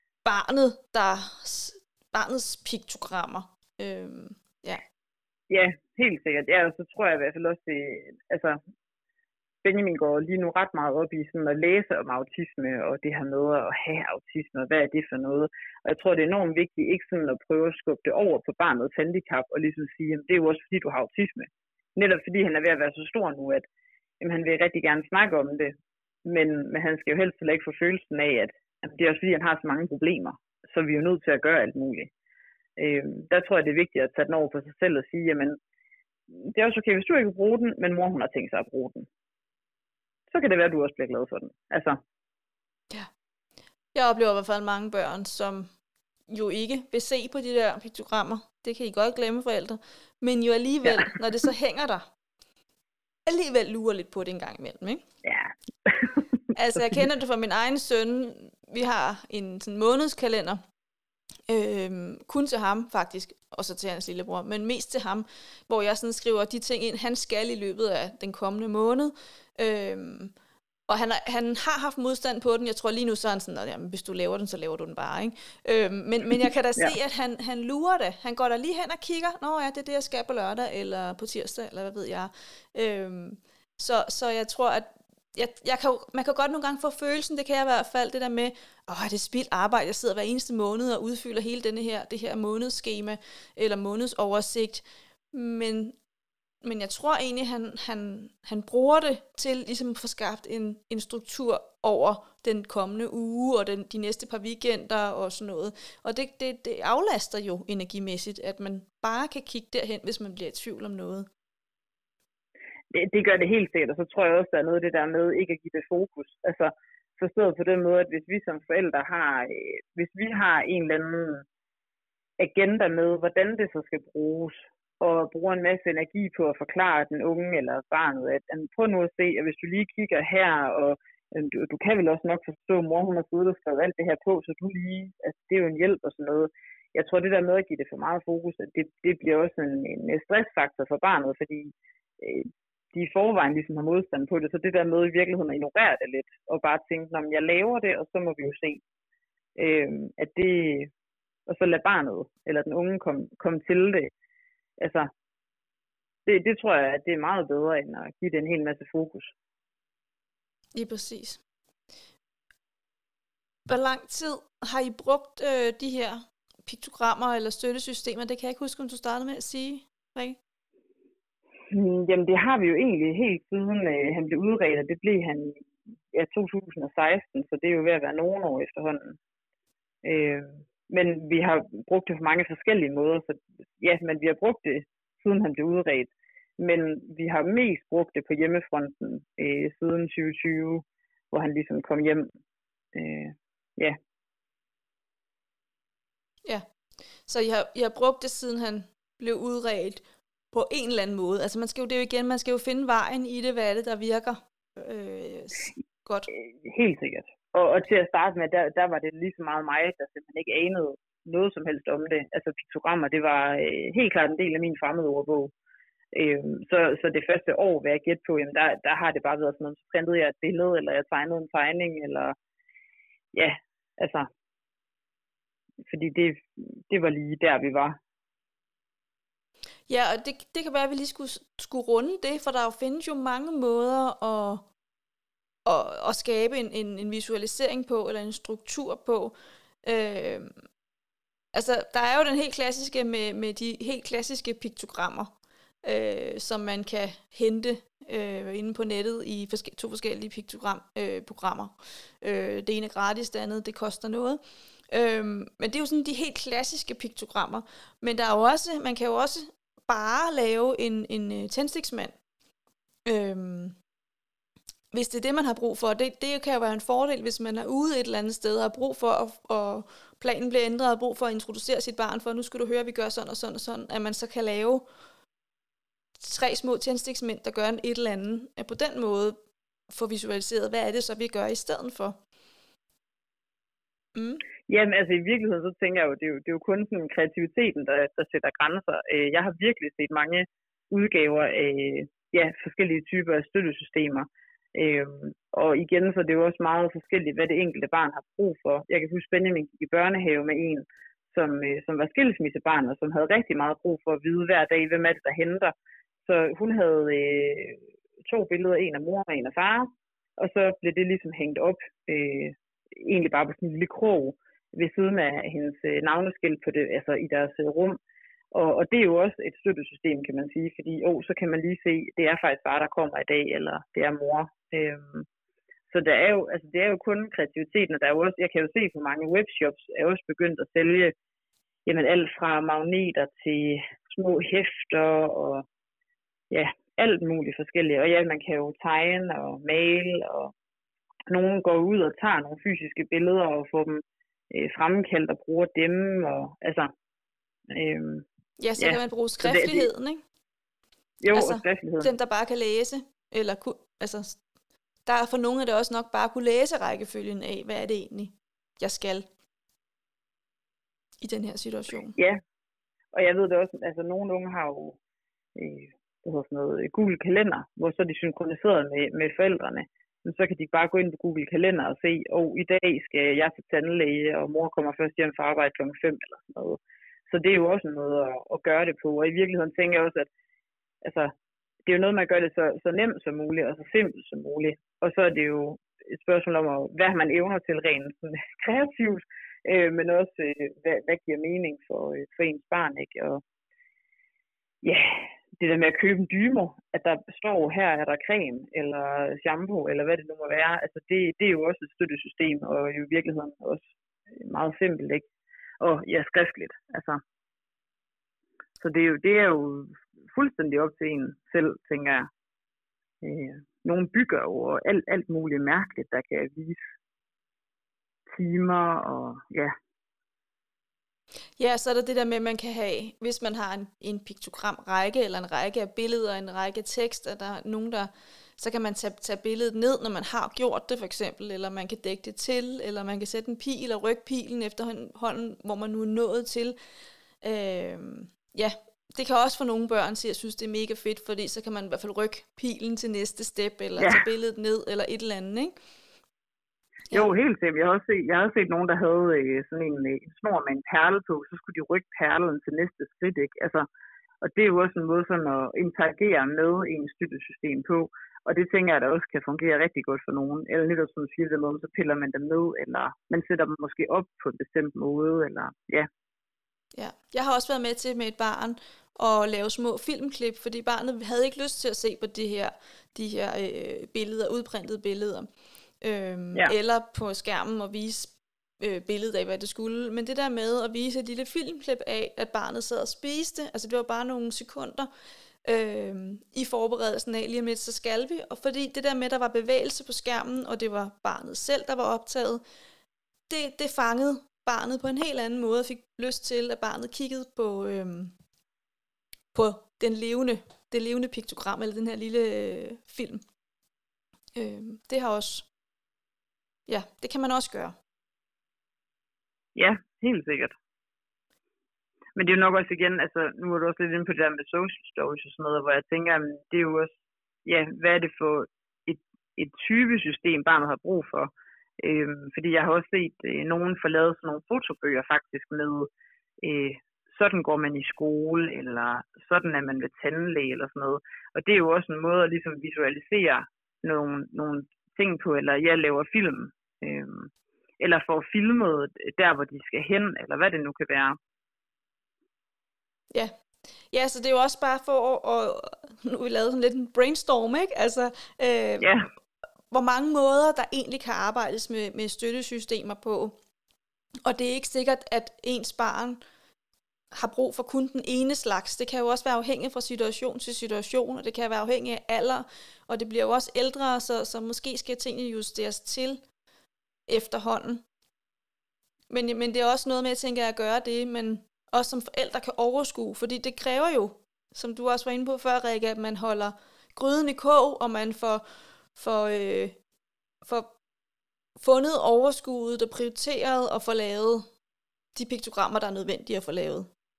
barnets piktogrammer. Ja. Ja, helt sikkert. Ja, og så tror jeg i hvert fald også, altså Benjamin går lige nu ret meget op i sådan at læse om autisme, og det her med at have autisme, og hvad er det for noget. Og jeg tror, det er enormt vigtigt ikke sådan at prøve at skubbe det over på barnets handicap, og ligesom sige, at det er jo også fordi, du har autisme. Netop fordi han er ved at være så stor nu, at han vil rigtig gerne snakke om det, men han skal jo helst heller ikke få følelsen af, at det er også fordi, han har så mange problemer, så vi er jo nødt til at gøre alt muligt. Der tror jeg, det er vigtigt at tage den over på sig selv og sige, jamen, det er også okay, hvis du ikke vil bruge den, men mor, hun har tænkt sig at bruge den. Så kan det være, at du også bliver glad for den. Altså. Ja. Jeg oplever i hvert fald mange børn, som jo ikke vil se på de der piktogrammer. Det kan I godt glemme, forældre. Men jo alligevel, når det så hænger der, alligevel lurer lidt på det en gang imellem, ikke? Ja. Altså, jeg kender det fra min egen søn. Vi har en sådan månedskalender. Kun til ham faktisk, og så til hans lillebror, men mest til ham, hvor jeg sådan skriver de ting ind, han skal i løbet af den kommende måned. Og han har haft modstand på den. Jeg tror lige nu så er han sådan, jamen, hvis du laver den, så laver du den bare, ikke? Men jeg kan da se, at han lurer det. Han går der lige hen og kigger, nå ja, det er det, jeg skal på lørdag, eller på tirsdag, eller hvad ved jeg. Så jeg tror, at man kan godt nogle gange få følelsen, det kan jeg i hvert fald, det der med, det er spildt arbejde, jeg sidder hver eneste måned og udfylder hele det her månedsskema, eller månedsoversigt, men jeg tror egentlig, han bruger det til ligesom at få skabt en struktur over den kommende uge, og de næste par weekender og sådan noget, og det aflaster jo energimæssigt, at man bare kan kigge derhen, hvis man bliver i tvivl om noget. Det gør det helt sikkert, og så tror jeg også, der er noget af det der med ikke at give det fokus. Altså forstået på den måde, at hvis vi som forældre har en eller anden agenda med, hvordan det så skal bruges, og bruger en masse energi på at forklare den unge eller barnet, at prøv nu at se, at hvis du lige kigger her, og du kan vel også nok forstå, at mor hun har siddet og skrevet alt det her på, så du lige, altså det er jo en hjælp og sådan noget. Jeg tror, det der med at give det for meget fokus, at det bliver også en stressfaktor for barnet, fordi de i forvejen ligesom har modstand på det, så det der med i virkeligheden at ignorere det lidt, og bare tænke, når jeg laver det, og så må vi jo se, at det, og så lade barnet, eller den unge komme til det. Altså, det tror jeg, at det er meget bedre, end at give det en hel masse fokus. Lige præcis. Hvor lang tid har I brugt de her piktogrammer eller støttesystemer? Det kan jeg ikke huske, om du startede med at sige, Rikke? Jamen, det har vi jo egentlig helt siden han blev udredt, og det blev han i 2016, så det er jo ved at være nogle år efterhånden. Men vi har brugt det på mange forskellige måder, så ja, men vi har brugt det, siden han blev udredt. Men vi har mest brugt det på hjemmefronten siden 2020, hvor han ligesom kom hjem. Ja. Ja, så I har brugt det, siden han blev udredt på en eller anden måde. Altså man skal jo finde vejen i det, hvad er det, der virker godt. Helt sikkert. Og til at starte med, der var det lige så meget mig, der simpelthen ikke anede noget som helst om det. Altså piktogrammer, det var helt klart en del af min fremmedordbog. Så det første år, hvad jeg gætte på, jamen der har det bare været sådan noget, så printede jeg et billede, eller jeg tegnede en tegning, eller ja, altså, fordi det var lige der, vi var. Ja, og det kan være, at vi lige skulle runde det, for der findes jo mange måder at skabe en visualisering på, eller en struktur på. Altså, der er jo den helt klassiske med de helt klassiske piktogrammer, som man kan hente inde på nettet i to forskellige piktogramprogrammer. Det ene er gratis, det andet det koster noget. Men det er jo sådan de helt klassiske piktogrammer. Men der er jo også, man kan jo også bare lave en tændstiksmand. Hvis det er det, man har brug for. Det kan jo være en fordel, hvis man er ude et eller andet sted og har brug for, at planen bliver ændret, og brug for at introducere sit barn for, nu skal du høre, at vi gør sådan og sådan og sådan, at man så kan lave 3 små tændstiksmænd, der gør et eller andet, at på den måde få visualiseret, hvad er det så, vi gør i stedet for. Jamen, altså i virkeligheden, så tænker jeg jo, det er jo kun sådan kreativiteten, der sætter grænser. Jeg har virkelig set mange udgaver af forskellige typer af støttesystemer. Og igen, så det er jo også meget forskelligt, hvad det enkelte barn har brug for. Jeg kan huske, Benjamin gik i børnehave med en, som var skilsmissebarn, og som havde rigtig meget brug for at vide hver dag, hvem er det, der henter. Så hun havde 2 billeder, en af mor og en af far, og så blev det ligesom hængt op, egentlig bare på sådan en lille krog, ved siden af hendes navneskilt på det, altså i deres rum. Og det er jo også et støttesystem, kan man sige, fordi så kan man lige se, det er faktisk far, der kommer i dag, eller det er mor. Så det er jo kun kreativiteten, og der er jo også, jeg kan jo se, for mange webshops er også begyndt at sælge alt fra magneter til små hæfter, og alt muligt forskelligt. Og man kan jo tegne og male, og nogen går ud og tager nogle fysiske billeder og får dem fremkaldt og bruger dem, og altså... kan man bruge skriftligheden, ikke? Jo, altså, og skriftligheden. Dem, der bare kan læse, eller der er for nogle af det også nok bare kunne læse rækkefølgen af, hvad er det egentlig, jeg skal i den her situation. Ja, og jeg ved det også, altså nogle unge har jo Google Kalender, hvor så er de synkroniseret med forældrene. Men så kan de bare gå ind på Google Kalender og se, i dag skal jeg til tandlæge, og mor kommer først hjem fra arbejde kl. 5 eller sådan noget. Så det er jo også en måde at gøre det på. Og i virkeligheden tænker jeg også, at altså, det er jo noget, man gør det så nemt som muligt, og så simpelt som muligt. Og så er det jo et spørgsmål om, hvad man evner til rent sådan, kreativt, men også, hvad giver mening for ens barn, ikke? Og det der med at købe en dymo, at der står, her er der creme, eller shampoo, eller hvad det nu må være, altså det er jo også et støttesystem, og i virkeligheden også meget simpelt, ikke? Og skriftligt, altså. Så det er jo fuldstændig op til en selv, tænker jeg. Nogle bygger jo alt muligt mærkeligt, der kan vise timer, og Ja, så er der det der med, at man kan have, hvis man har en piktogramrække, eller en række af billeder, en række af tekster, der er nogen, så kan man tage billedet ned, når man har gjort det, for eksempel, eller man kan dække det til, eller man kan sætte en pil og rykke pilen efterhånden, hvor man nu er nået til. Det kan også for nogle børn sige, at jeg synes, det er mega fedt, fordi så kan man i hvert fald rykke pilen til næste step, eller tage billedet ned, eller et eller andet, ikke? Jo, helt sikkert. Jeg har set nogen, der havde sådan en snor med en perle på, så skulle de rykke perlen til næste skridt, ikke? Altså, og det er jo også en måde sådan at interagere med en støttesystem på, og det tænker jeg, der også kan fungere rigtig godt for nogen. Eller netop som siger det måde, så piller man dem ned, eller man sætter dem måske op på en bestemt måde, eller Ja, jeg har også været med til med et barn at lave små filmklip, fordi barnet havde ikke lyst til at se på de her billeder, udprintede billeder. Eller på skærmen og vise billedet af, hvad det skulle. Men det der med at vise et lille filmklip af, at barnet sad og spiste, altså det var bare nogle sekunder i forberedelsen af, lige om lidt, så skal vi. Og fordi det der med, at der var bevægelse på skærmen, og det var barnet selv, der var optaget, det fangede barnet på en helt anden måde, og fik lyst til, at barnet kiggede på det levende piktogram, eller den her lille film. Det har også det kan man også gøre. Ja, helt sikkert. Men det er jo nok også igen, altså nu er du også lidt inde på det der med social stories og sådan noget, hvor jeg tænker, det er jo også, hvad er det for et typesystem, barnet har brug for? Fordi jeg har også set nogen få lavet sådan nogle fotobøger faktisk med, sådan går man i skole, eller sådan er man ved tandlæge, eller sådan noget. Og det er jo også en måde at ligesom visualisere nogle ting på, eller jeg laver film, eller får filmet der, hvor de skal hen, eller hvad det nu kan være. Ja, Ja, så det er jo også bare for nu har vi lavet sådan lidt en brainstorm, ikke? Altså, Ja, hvor mange måder, der egentlig kan arbejdes med støttesystemer på. Og det er ikke sikkert, at ens barn har brug for kun den ene slags. Det kan jo også være afhængigt fra situation til situation, og det kan være afhængigt af alder, og det bliver jo også ældre, så måske skal tingene justeres til efterhånden. Men det er også noget med, at jeg tænker, at gøre det, men også som forældre kan overskue, fordi det kræver jo, som du også var inde på før, Rikke, at man holder gryden i kog, og man får fundet overskuddet og prioriteret og får lavet de piktogrammer, der er nødvendige at få lavet.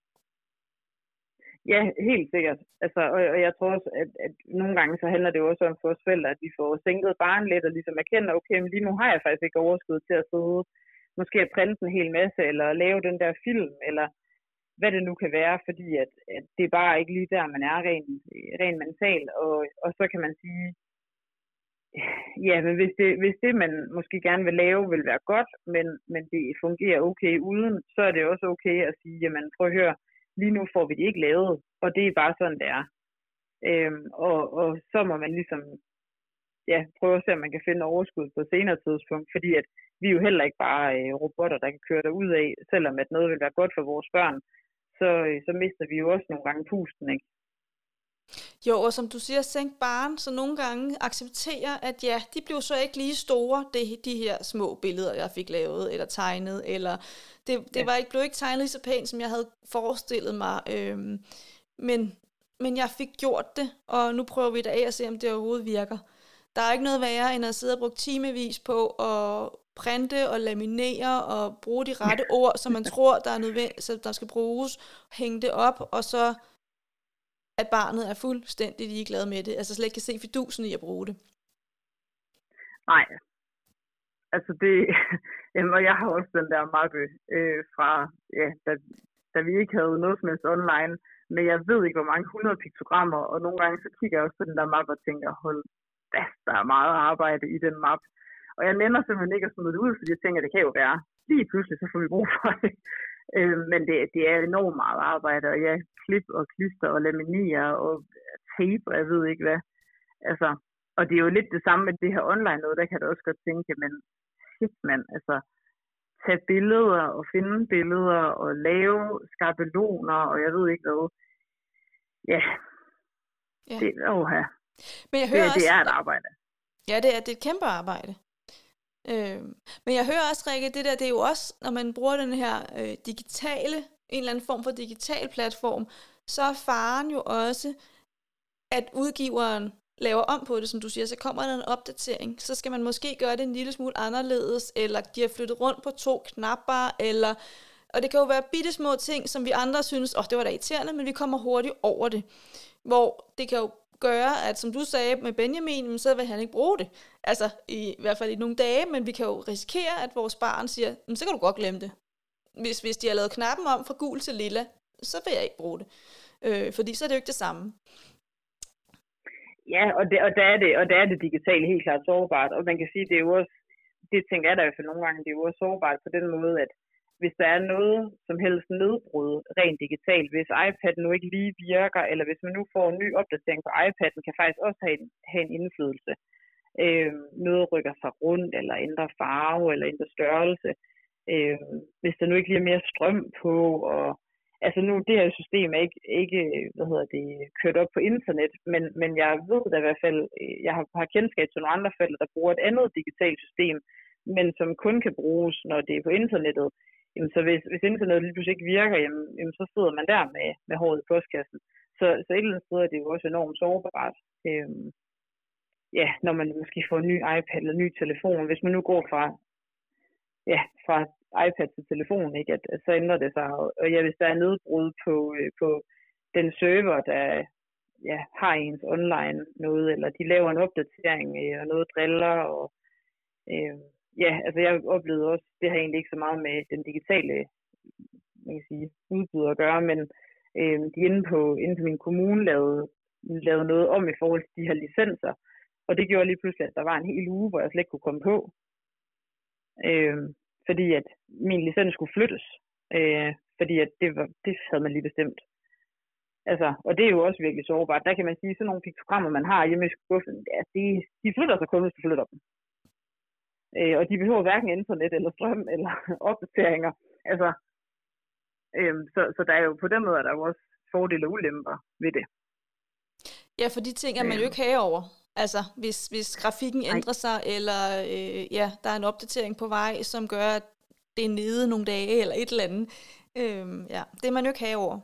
Ja, helt sikkert. Altså, og jeg tror også, at nogle gange så handler det også om for os forældre, at vi får sænket barn lidt og ligesom erkender, okay, men lige nu har jeg faktisk ikke overskud til at sidde, måske at printe en hel masse, eller lave den der film, eller hvad det nu kan være, fordi at det er bare ikke lige der, man er rent mental, og så kan man sige, ja, men hvis det man måske gerne vil lave, vil være godt, men det fungerer okay uden, så er det også okay at sige, jamen prøv at høre, lige nu får vi det ikke lavet, og det er bare sådan, det er. Og så må man ligesom prøve at se, om man kan finde overskud på et senere tidspunkt, fordi at vi er jo heller ikke bare robotter, der kan køre derud af, selvom at noget vil være godt for vores børn, så mister vi jo også nogle gange pusten, ikke? Jo, og som du siger, sænk barn, så nogle gange acceptere, at ja, de blev så ikke lige store, de her små billeder, jeg fik lavet, eller tegnet, eller blev ikke tegnet lige så pænt, som jeg havde forestillet mig, men jeg fik gjort det, og nu prøver vi det af at se, om det overhovedet virker. Der er ikke noget værre, end at sidde og bruge timevis på at printe og laminere og bruge de rette ord, som man tror, der er nødvendigt, så der skal bruges, hænge det op, og så at barnet er fuldstændig ligeglad med det, altså slet ikke kan se fidusen i at bruge det. Nej, altså det, og jeg har også den der mappe fra, da vi ikke havde noget som helst online, men jeg ved ikke, hvor mange 100 piktogrammer, og nogle gange så kigger jeg også på den der mappe og tænker, hold fast, der er meget arbejde i den mappe. Og jeg nænder simpelthen ikke at smide det ud, fordi jeg tænker, det kan jo være, lige pludselig så får vi brug for det. Men det er enormt meget arbejde, og klip og klister og laminere og tape, og jeg ved ikke hvad. Altså, og det er jo lidt det samme med det her online noget, der kan du også godt tænke, men shit mand, altså tage billeder og finde billeder og lave skabeloner, og jeg ved ikke hvad. Ja. Det er Men jeg hører det er et arbejde. Ja, det er et kæmpe arbejde. Men jeg hører også, Rikke, det er jo også, når man bruger den her digitale, en eller anden form for digital platform, så er faren jo også, at udgiveren laver om på det, som du siger, så kommer der en opdatering, så skal man måske gøre det en lille smule anderledes, eller de har flyttet rundt på 2 knapper, eller, og det kan jo være bittesmå ting, som vi andre synes, det var da irriterende, men vi kommer hurtigt over det, hvor det kan jo gøre, at som du sagde med Benjamin, så vil han ikke bruge det. Altså, i hvert fald i nogle dage, men vi kan jo risikere, at vores barn siger, så kan du godt glemme det. Hvis de har lavet knappen om fra gul til lilla, så vil jeg ikke bruge det. Fordi så er det jo ikke det samme. Ja, og der er det digitale helt klart sårbart, og man kan sige, det er jo også, det tænker jeg da i hvert fald nogle gange, det er jo også sårbart på den måde, at hvis der er noget som helst nedbrud rent digitalt, hvis iPad'en nu ikke lige virker, eller hvis man nu får en ny opdatering på iPad'en, kan faktisk også have en indflydelse. Noget rykker sig rundt, eller ændrer farve, eller ændrer størrelse. Hvis der nu ikke lige er mere strøm på, og altså nu, det her system er ikke kørt op på internet, men jeg ved da i hvert fald, jeg har kendskab til nogle andre forældre, der bruger et andet digitalt system, men som kun kan bruges, når det er på internettet. Jamen, så hvis internettet lige pludselig ikke virker, jamen, så sidder man der med håret i postkassen. Så et eller andet sted er det jo også enormt sårbart. Når man måske får en ny iPad eller en ny telefon. Hvis man nu går fra iPad til telefon, ikke, at så ændrer det sig. Og hvis der er nedbrud på den server, der har ens online noget, eller de laver en opdatering og noget driller, og altså jeg oplevede også, det har egentlig ikke så meget med den digitale udbyder at gøre, men de inde på min kommune lavede noget om i forhold til de her licenser, og det gjorde lige pludselig, at der var en hel uge, hvor jeg slet ikke kunne komme på, fordi at min licens skulle flyttes, fordi at det havde man lige bestemt. Altså, og det er jo også virkelig sårbart. Der kan man sige, sådan nogle piktogrammer, man har hjemme i skuffen, ja, de flytter sig kun, hvis du flytter dem. Og de behøver hverken internet eller strøm eller opdateringer. Altså, så der er jo på den måde, der er jo også fordele og ulemper ved det. Ja, for de ting er man jo ikke herover. Altså, hvis grafikken ændrer sig, eller der er en opdatering på vej, som gør, at det er nede nogle dage, eller et eller andet. Det er man jo ikke herover.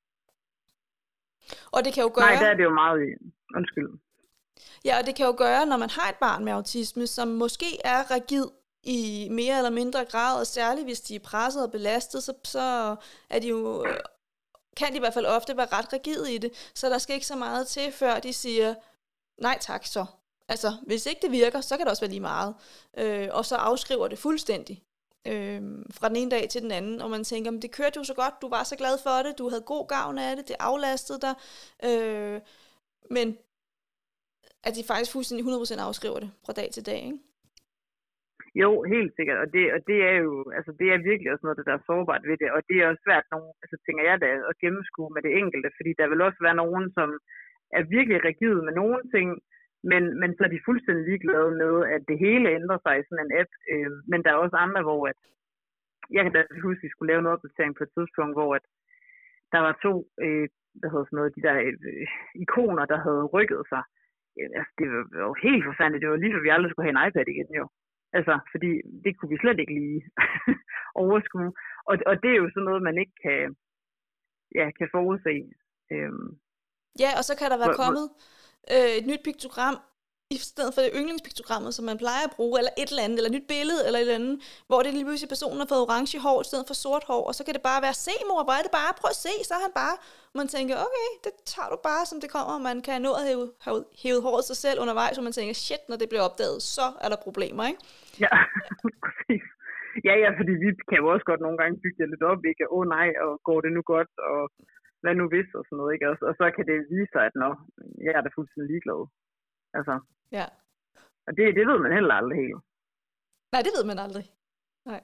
Og det kan jo gøre... Nej, der er det jo meget... Undskyld. Ja, og det kan jo gøre, når man har et barn med autisme, som måske er rigid i mere eller mindre grad, og særligt hvis de er presset og belastet, så er de jo... kan de i hvert fald ofte være ret rigide i det, så der skal ikke så meget til, før de siger, nej tak så. Altså, hvis ikke det virker, så kan det også være lige meget. Og så afskriver det fuldstændig. Fra den ene dag til den anden, og man tænker, men det kørte jo så godt, du var så glad for det, du havde god gavn af det, det aflastede dig, men at de faktisk fuldstændig 100% afskriver det fra dag til dag, ikke? Jo, helt sikkert, og det er jo, altså det er virkelig også noget, der er sårbart ved det, og det er også svært, altså tænker jeg da, at gennemskue med det enkelte, fordi der vil også være nogen, som er virkelig rigide med nogle ting, men så er de fuldstændig ligeglade med, at det hele ændrer sig i sådan en app, men der er også andre, hvor at, jeg kan da huske, at vi skulle lave en opdatering på et tidspunkt, hvor at der var to, de der ikoner, der havde rykket sig. Altså, det var jo helt forfærdeligt, det var lige før vi aldrig skulle have en iPad igen, jo. Altså, fordi det kunne vi slet ikke lige overskue. Og det er jo sådan noget, man ikke kan forudse. Ja, og så kan der være kommet et nyt piktogram, i stedet for det yndlingspiktogrammet, som man plejer at bruge, eller et eller andet, eller et nyt billede, eller et eller andet, hvor det lige pludselig personen har fået orange hår, i stedet for sort hår, og så kan det bare være, se mor, hvor er det bare, prøv at se, så er han bare, man tænker, okay, det tager du bare, som det kommer, og man kan nå at have hævet håret sig selv undervejs, og man tænker, shit, når det bliver opdaget, så er der problemer, ikke? Ja, præcis. Ja, fordi vi kan jo også godt nogle gange bygge det lidt op, ikke? Nej, og går det nu godt, og hvad nu hvis, og sådan noget, ikke? Og så kan det vise sig, at jeg er da fuldstændig ligeglad. Altså. Ja. Og det ved man heller aldrig helt. Nej, det ved man aldrig. Nej.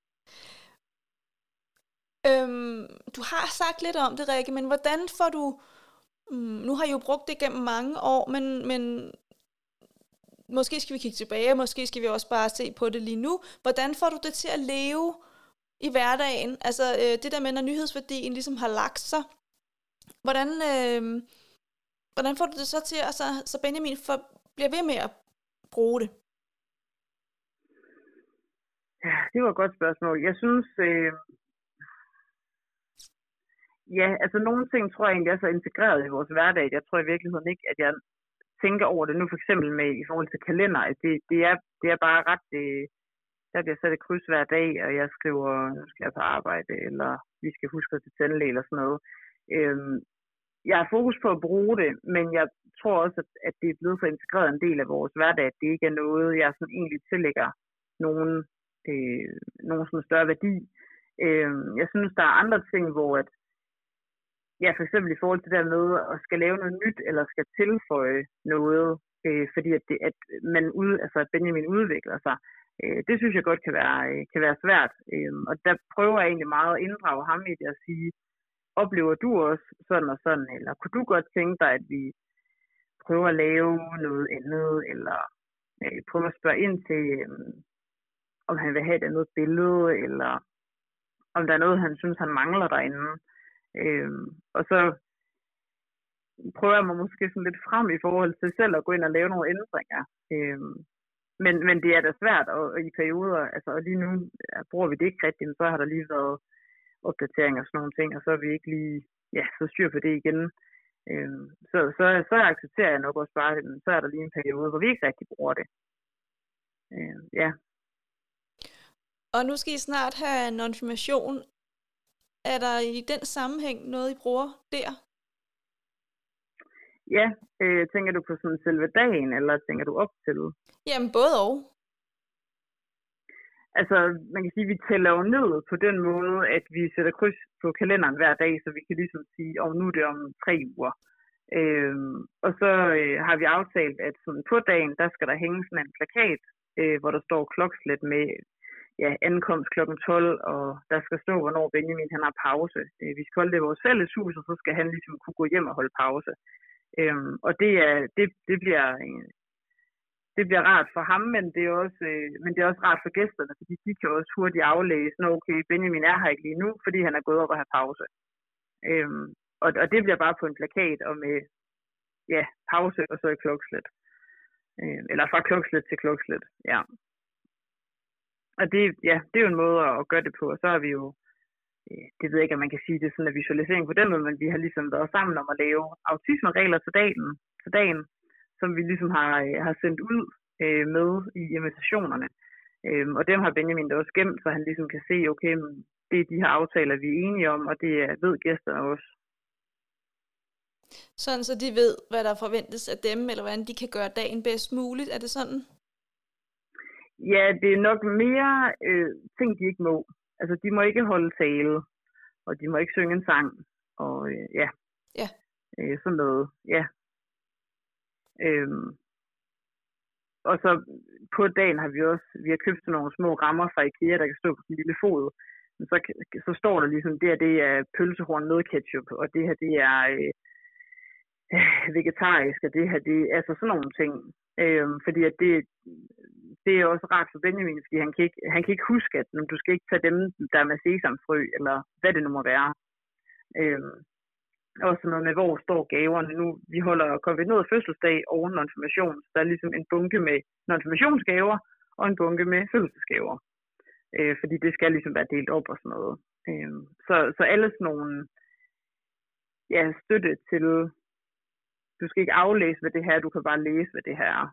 Du har sagt lidt om det, Rikke, men hvordan får du... nu har I jo brugt det gennem mange år, men måske skal vi kigge tilbage, måske skal vi også bare se på det lige nu. Hvordan får du det til at leve i hverdagen? Altså det der med, når nyhedsværdien ligesom har lagt sig. Hvordan får du det så til, så Benjamin bliver ved med at bruge det? Ja, det var et godt spørgsmål. Jeg synes, altså nogle ting tror jeg egentlig er så integreret i vores hverdag. Jeg tror i virkeligheden ikke, at jeg tænker over det nu, for eksempel med i forhold til kalender. Det er bare ret, der bliver sat et kryds hver dag, og jeg skriver, nu skal jeg på arbejde, eller vi skal huske at til tandlæge, eller sådan noget. Jeg har fokus på at bruge det, men jeg tror også, at det er blevet så integreret en del af vores hverdag, at det ikke er noget, jeg sådan egentlig tillægger nogen sådan større værdi. Jeg synes, der er andre ting, hvor at, for eksempel i forhold til det der med at skal lave noget nyt, eller skal tilføje noget, fordi at Benjamin udvikler sig. Det synes jeg godt kan være svært. Og der prøver jeg egentlig meget at inddrage ham i det at sige, oplever du også sådan og sådan, eller kunne du godt tænke dig, at vi prøver at lave noget andet, eller prøver at spørge ind til, om han vil have et andet billede, eller om der er noget, han synes, han mangler derinde. Og så prøver jeg mig måske sådan lidt frem i forhold til selv at gå ind og lave nogle ændringer. Men det er da svært, og i perioder, altså og lige nu bruger vi det ikke rigtigt, men så har der lige været opdateringer og sådan nogle ting, og så er vi ikke lige så styr på det igen. Så accepterer jeg nok også bare det, men så er der lige en periode, hvor vi ikke rigtig bruger det. Og nu skal I snart have en information. Er der i den sammenhæng noget, I bruger der? Ja, tænker du på sådan selve dagen, eller tænker du op til? Jamen, både og. Altså, man kan sige, at vi tæller jo ned på den måde, at vi sætter kryds på kalenderen hver dag, så vi kan ligesom sige, nu er det om 3 uger. Og så har vi aftalt, at sådan på dagen, der skal der hænge sådan en plakat, hvor der står klokslet med ankomst kl. 12, og der skal stå, hvornår Benjamin han har pause. Vi skal holde det i vores fælles hus, og så skal han ligesom kunne gå hjem og holde pause. Og det bliver rart for ham, men det er også rart for gæsterne, fordi de kan også hurtigt aflæse, når okay, Benjamin er her ikke lige nu, fordi han er gået op og har pause. Og det bliver bare på en plakat og med pause og så i klokkeslæt. Eller fra klokkeslæt til klokkeslæt, ja. Og det er jo en måde at gøre det på, og så har vi jo, det ved jeg ikke, om man kan sige det sådan en visualisering på den måde, men vi har ligesom været sammen om at lave autismeregler til dagen, som vi ligesom har sendt ud med i invitationerne. Og dem har Benjamin da også gemt, så han ligesom kan se, okay, det er de her aftaler, vi er enige om, og det ved gæsterne også. Sådan, så de ved, hvad der forventes af dem, eller hvordan de kan gøre dagen bedst muligt. Er det sådan? Ja, det er nok mere ting, de ikke må. Altså, de må ikke holde tale, og de må ikke synge en sang, og sådan noget, ja. Og så på dagen har vi har købt sådan nogle små rammer fra IKEA, der kan stå på sådan en lille fod. Men så står der ligesom, det er pølsehorn med ketchup, og det her, det er vegetarisk, og det her, det er altså sådan nogle ting. Fordi at det er også rart for Benjamin, fordi han kan ikke huske, at du skal ikke tage dem, der er med sesamfrø, eller hvad det nu må være. Også noget med, hvor står gaverne nu. Vi holder kombineret fødselsdag og non-information. Så der er ligesom en bunke med non-informationsgaver og en bunke med fødselsdagsgaver. Fordi det skal ligesom være delt op og sådan noget. Så alle sådan nogle støtte til, du skal ikke aflæse, hvad det her, du kan bare læse, hvad det her er.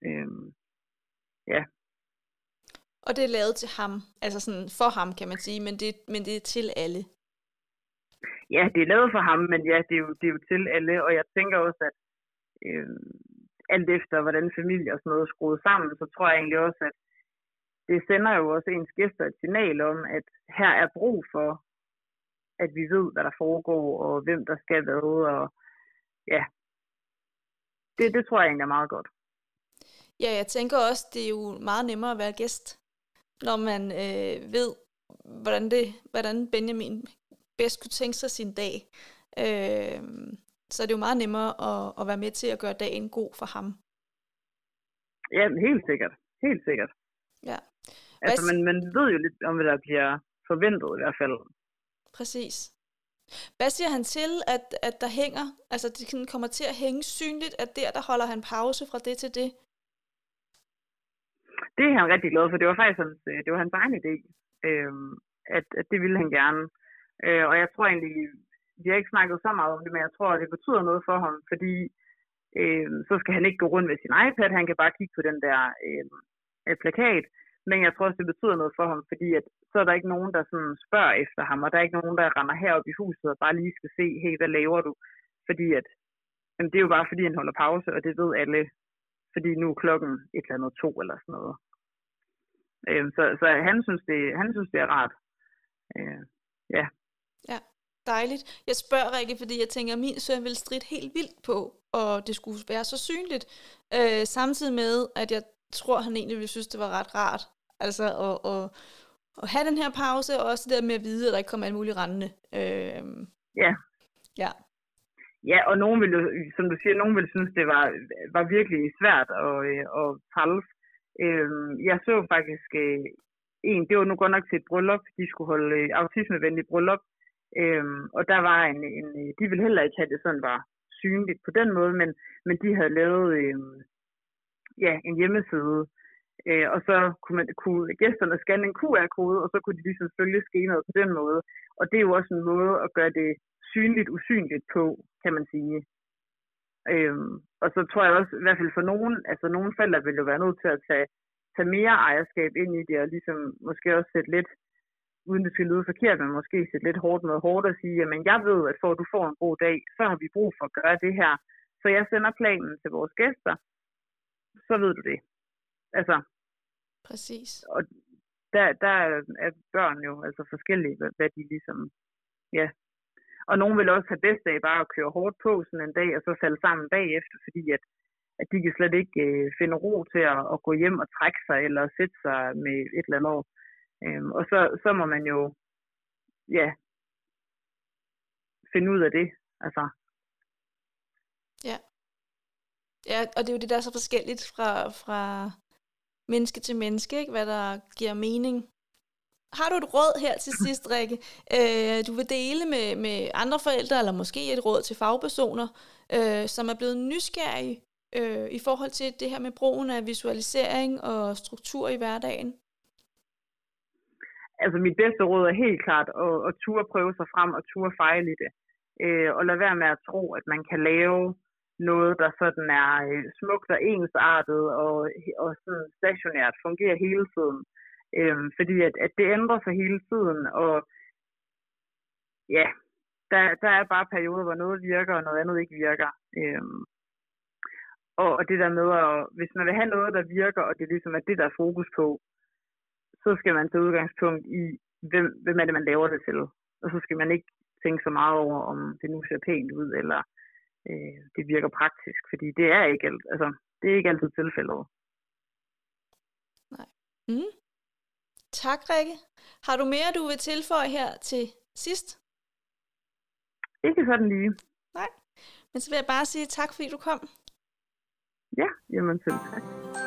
Og det er lavet til ham, altså sådan for ham, kan man sige, men det er til alle. Ja, det er lavet for ham, men ja, det er jo til alle, og jeg tænker også, at alt efter, hvordan familie og sådan noget er skruet sammen, så tror jeg egentlig også, at det sender jo også ens gæster et signal om, at her er brug for, at vi ved, hvad der foregår, og hvem der skal hvad, og ja, det tror jeg egentlig er meget godt. Ja, jeg tænker også, det er jo meget nemmere at være gæst, når man ved, hvordan Benjamin bedst kunne tænke sig sin dag. Så det er jo meget nemmere at være med til at gøre dagen god for ham. Ja, helt sikkert. Helt sikkert. Ja. Altså, man ved jo lidt om, hvad der bliver forventet i hvert fald. Præcis. Hvad siger han til, at der hænger, altså det kommer til at hænge synligt, at der holder han pause fra det til det? Det er han rigtig glad for. Det var faktisk hans egen idé, at det ville han gerne. Og jeg tror egentlig, vi har ikke snakket så meget om det, men jeg tror, at det betyder noget for ham, fordi så skal han ikke gå rundt med sin iPad, han kan bare kigge på den der plakat, men jeg tror også, det betyder noget for ham, fordi at, så er der ikke nogen, der sådan spørger efter ham, og der er ikke nogen, der render herop i huset og bare lige skal se, hey, hvad laver du? Fordi at, det er jo bare fordi, han holder pause, og det ved alle, fordi nu er klokken et eller andet 2 eller sådan noget. Så han synes, det er rart. Ja. Ja, dejligt. Jeg spørger, Rikke, fordi jeg tænker, at min søn ville stride helt vildt på, og det skulle være så synligt. Samtidig med, at jeg tror, han egentlig ville synes, det var ret rart. Altså at have den her pause, og også det der med at vide, at der ikke kommer alt muligt rendende. Ja. Ja. Ja, og nogen ville, som du siger, nogen ville synes, det var virkelig svært og træls. Jeg så faktisk det var nu godt nok til et bryllup, de skulle holde autismevenligt bryllup, og der var de ville heller ikke have det sådan var synligt på den måde, men de havde lavet en hjemmeside, og så kunne gæsterne scanne en QR-kode, og så kunne de ligesom følge skemaet på den måde, og det er jo også en måde at gøre det synligt usynligt på, kan man sige. Og så tror jeg også, i hvert fald for nogle forældre vil jo være nødt til at tage mere ejerskab ind i det, og ligesom måske også sætte lidt, uden det skal lyde forkert, men måske sætte lidt hårdt og sige, jamen jeg ved, at for at du får en god dag, så har vi brug for at gøre det her. Så jeg sender planen til vores gæster, så ved du det. Altså. Præcis. Og der er børn jo altså forskellige, hvad de ligesom, ja. Og nogen vil også have bedst af bare at køre hårdt på sådan en dag, og så falde sammen bagefter, fordi at de kan slet ikke finde ro til at gå hjem og trække sig, eller sætte sig med et eller andet Og så må man jo finde ud af det. Altså. Ja, og det er jo det, der er så forskelligt fra menneske til menneske, ikke? Hvad der giver mening. Har du et råd her til sidst, Rikke? Du vil dele med andre forældre, eller måske et råd til fagpersoner, som er blevet nysgerrige i forhold til det her med brugen af visualisering og struktur i hverdagen? Altså mit bedste råd er helt klart at turde prøve sig frem og turde fejle i det. Og lade være med at tro, at man kan lave noget, der sådan er smukt og ensartet og sådan stationært fungerer hele tiden. Fordi at det ændrer sig hele tiden, og ja, der er bare perioder, hvor noget virker, og noget andet ikke virker. Og det der med, hvis man vil have noget, der virker, og det ligesom er det, der er fokus på, så skal man tage udgangspunkt i, hvem er det, man laver det til. Og så skal man ikke tænke så meget over, om det nu ser pænt ud, eller det virker praktisk, fordi det er ikke altid tilfældet. Nej. Tak, Rikke. Har du mere, du vil tilføje her til sidst? Ikke sådan lige. Nej, men så vil jeg bare sige tak, fordi du kom. Ja, jamen selv tak.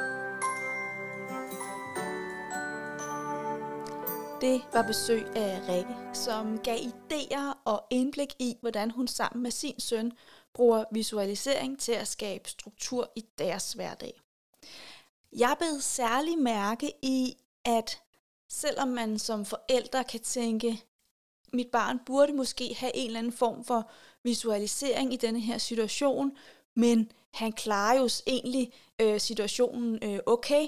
Det var besøg af Rikke, som gav idéer og indblik i, hvordan hun sammen med sin søn bruger visualisering til at skabe struktur i deres hverdag. Jeg bed særlig mærke i, at selvom man som forældre kan tænke, mit barn burde måske have en eller anden form for visualisering i denne her situation, men han klarer jo egentlig situationen okay,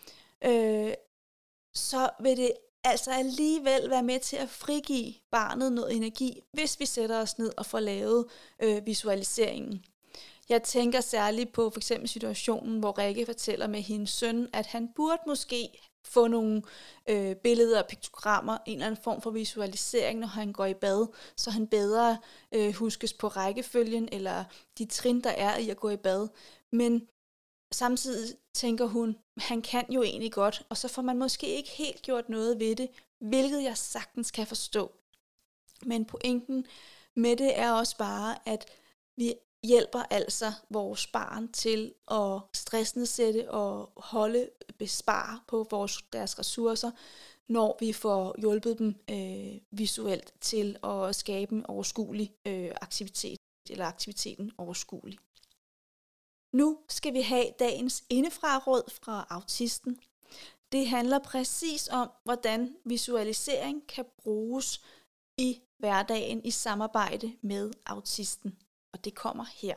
så vil det altså alligevel være med til at frigive barnet noget energi, hvis vi sætter os ned og får lavet visualiseringen. Jeg tænker særligt på for eksempel situationen, hvor Rikke fortæller med hendes søn, at han burde måske få nogle billeder og piktogrammer, en eller anden form for visualisering, når han går i bad, så han bedre huskes på rækkefølgen eller de trin, der er i at gå i bad. Men samtidig tænker hun, han kan jo egentlig godt, og så får man måske ikke helt gjort noget ved det, hvilket jeg sagtens kan forstå. Men pointen med det er også bare, at vi hjælper altså vores barn til at stressnedsætte og bespare på deres ressourcer, når vi får hjulpet dem visuelt til at skabe en overskuelig aktivitet, eller aktiviteten overskuelig. Nu skal vi have dagens indefra-råd fra autisten. Det handler præcis om, hvordan visualisering kan bruges i hverdagen i samarbejde med autisten. Og det kommer her.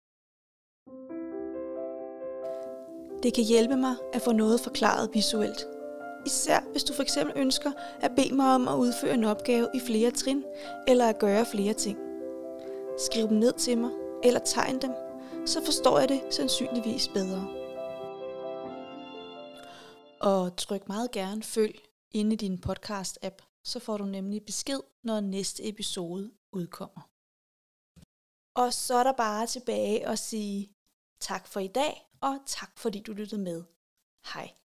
Det kan hjælpe mig at få noget forklaret visuelt. Især hvis du f.eks. ønsker at bede mig om at udføre en opgave i flere trin, eller at gøre flere ting. Skriv dem ned til mig, eller tegn dem, så forstår jeg det sandsynligvis bedre. Og tryk meget gerne følg inde i din podcast-app, så får du nemlig besked, når næste episode udkommer. Og så er der bare tilbage at sige tak for i dag, og tak fordi du lyttede med. Hej.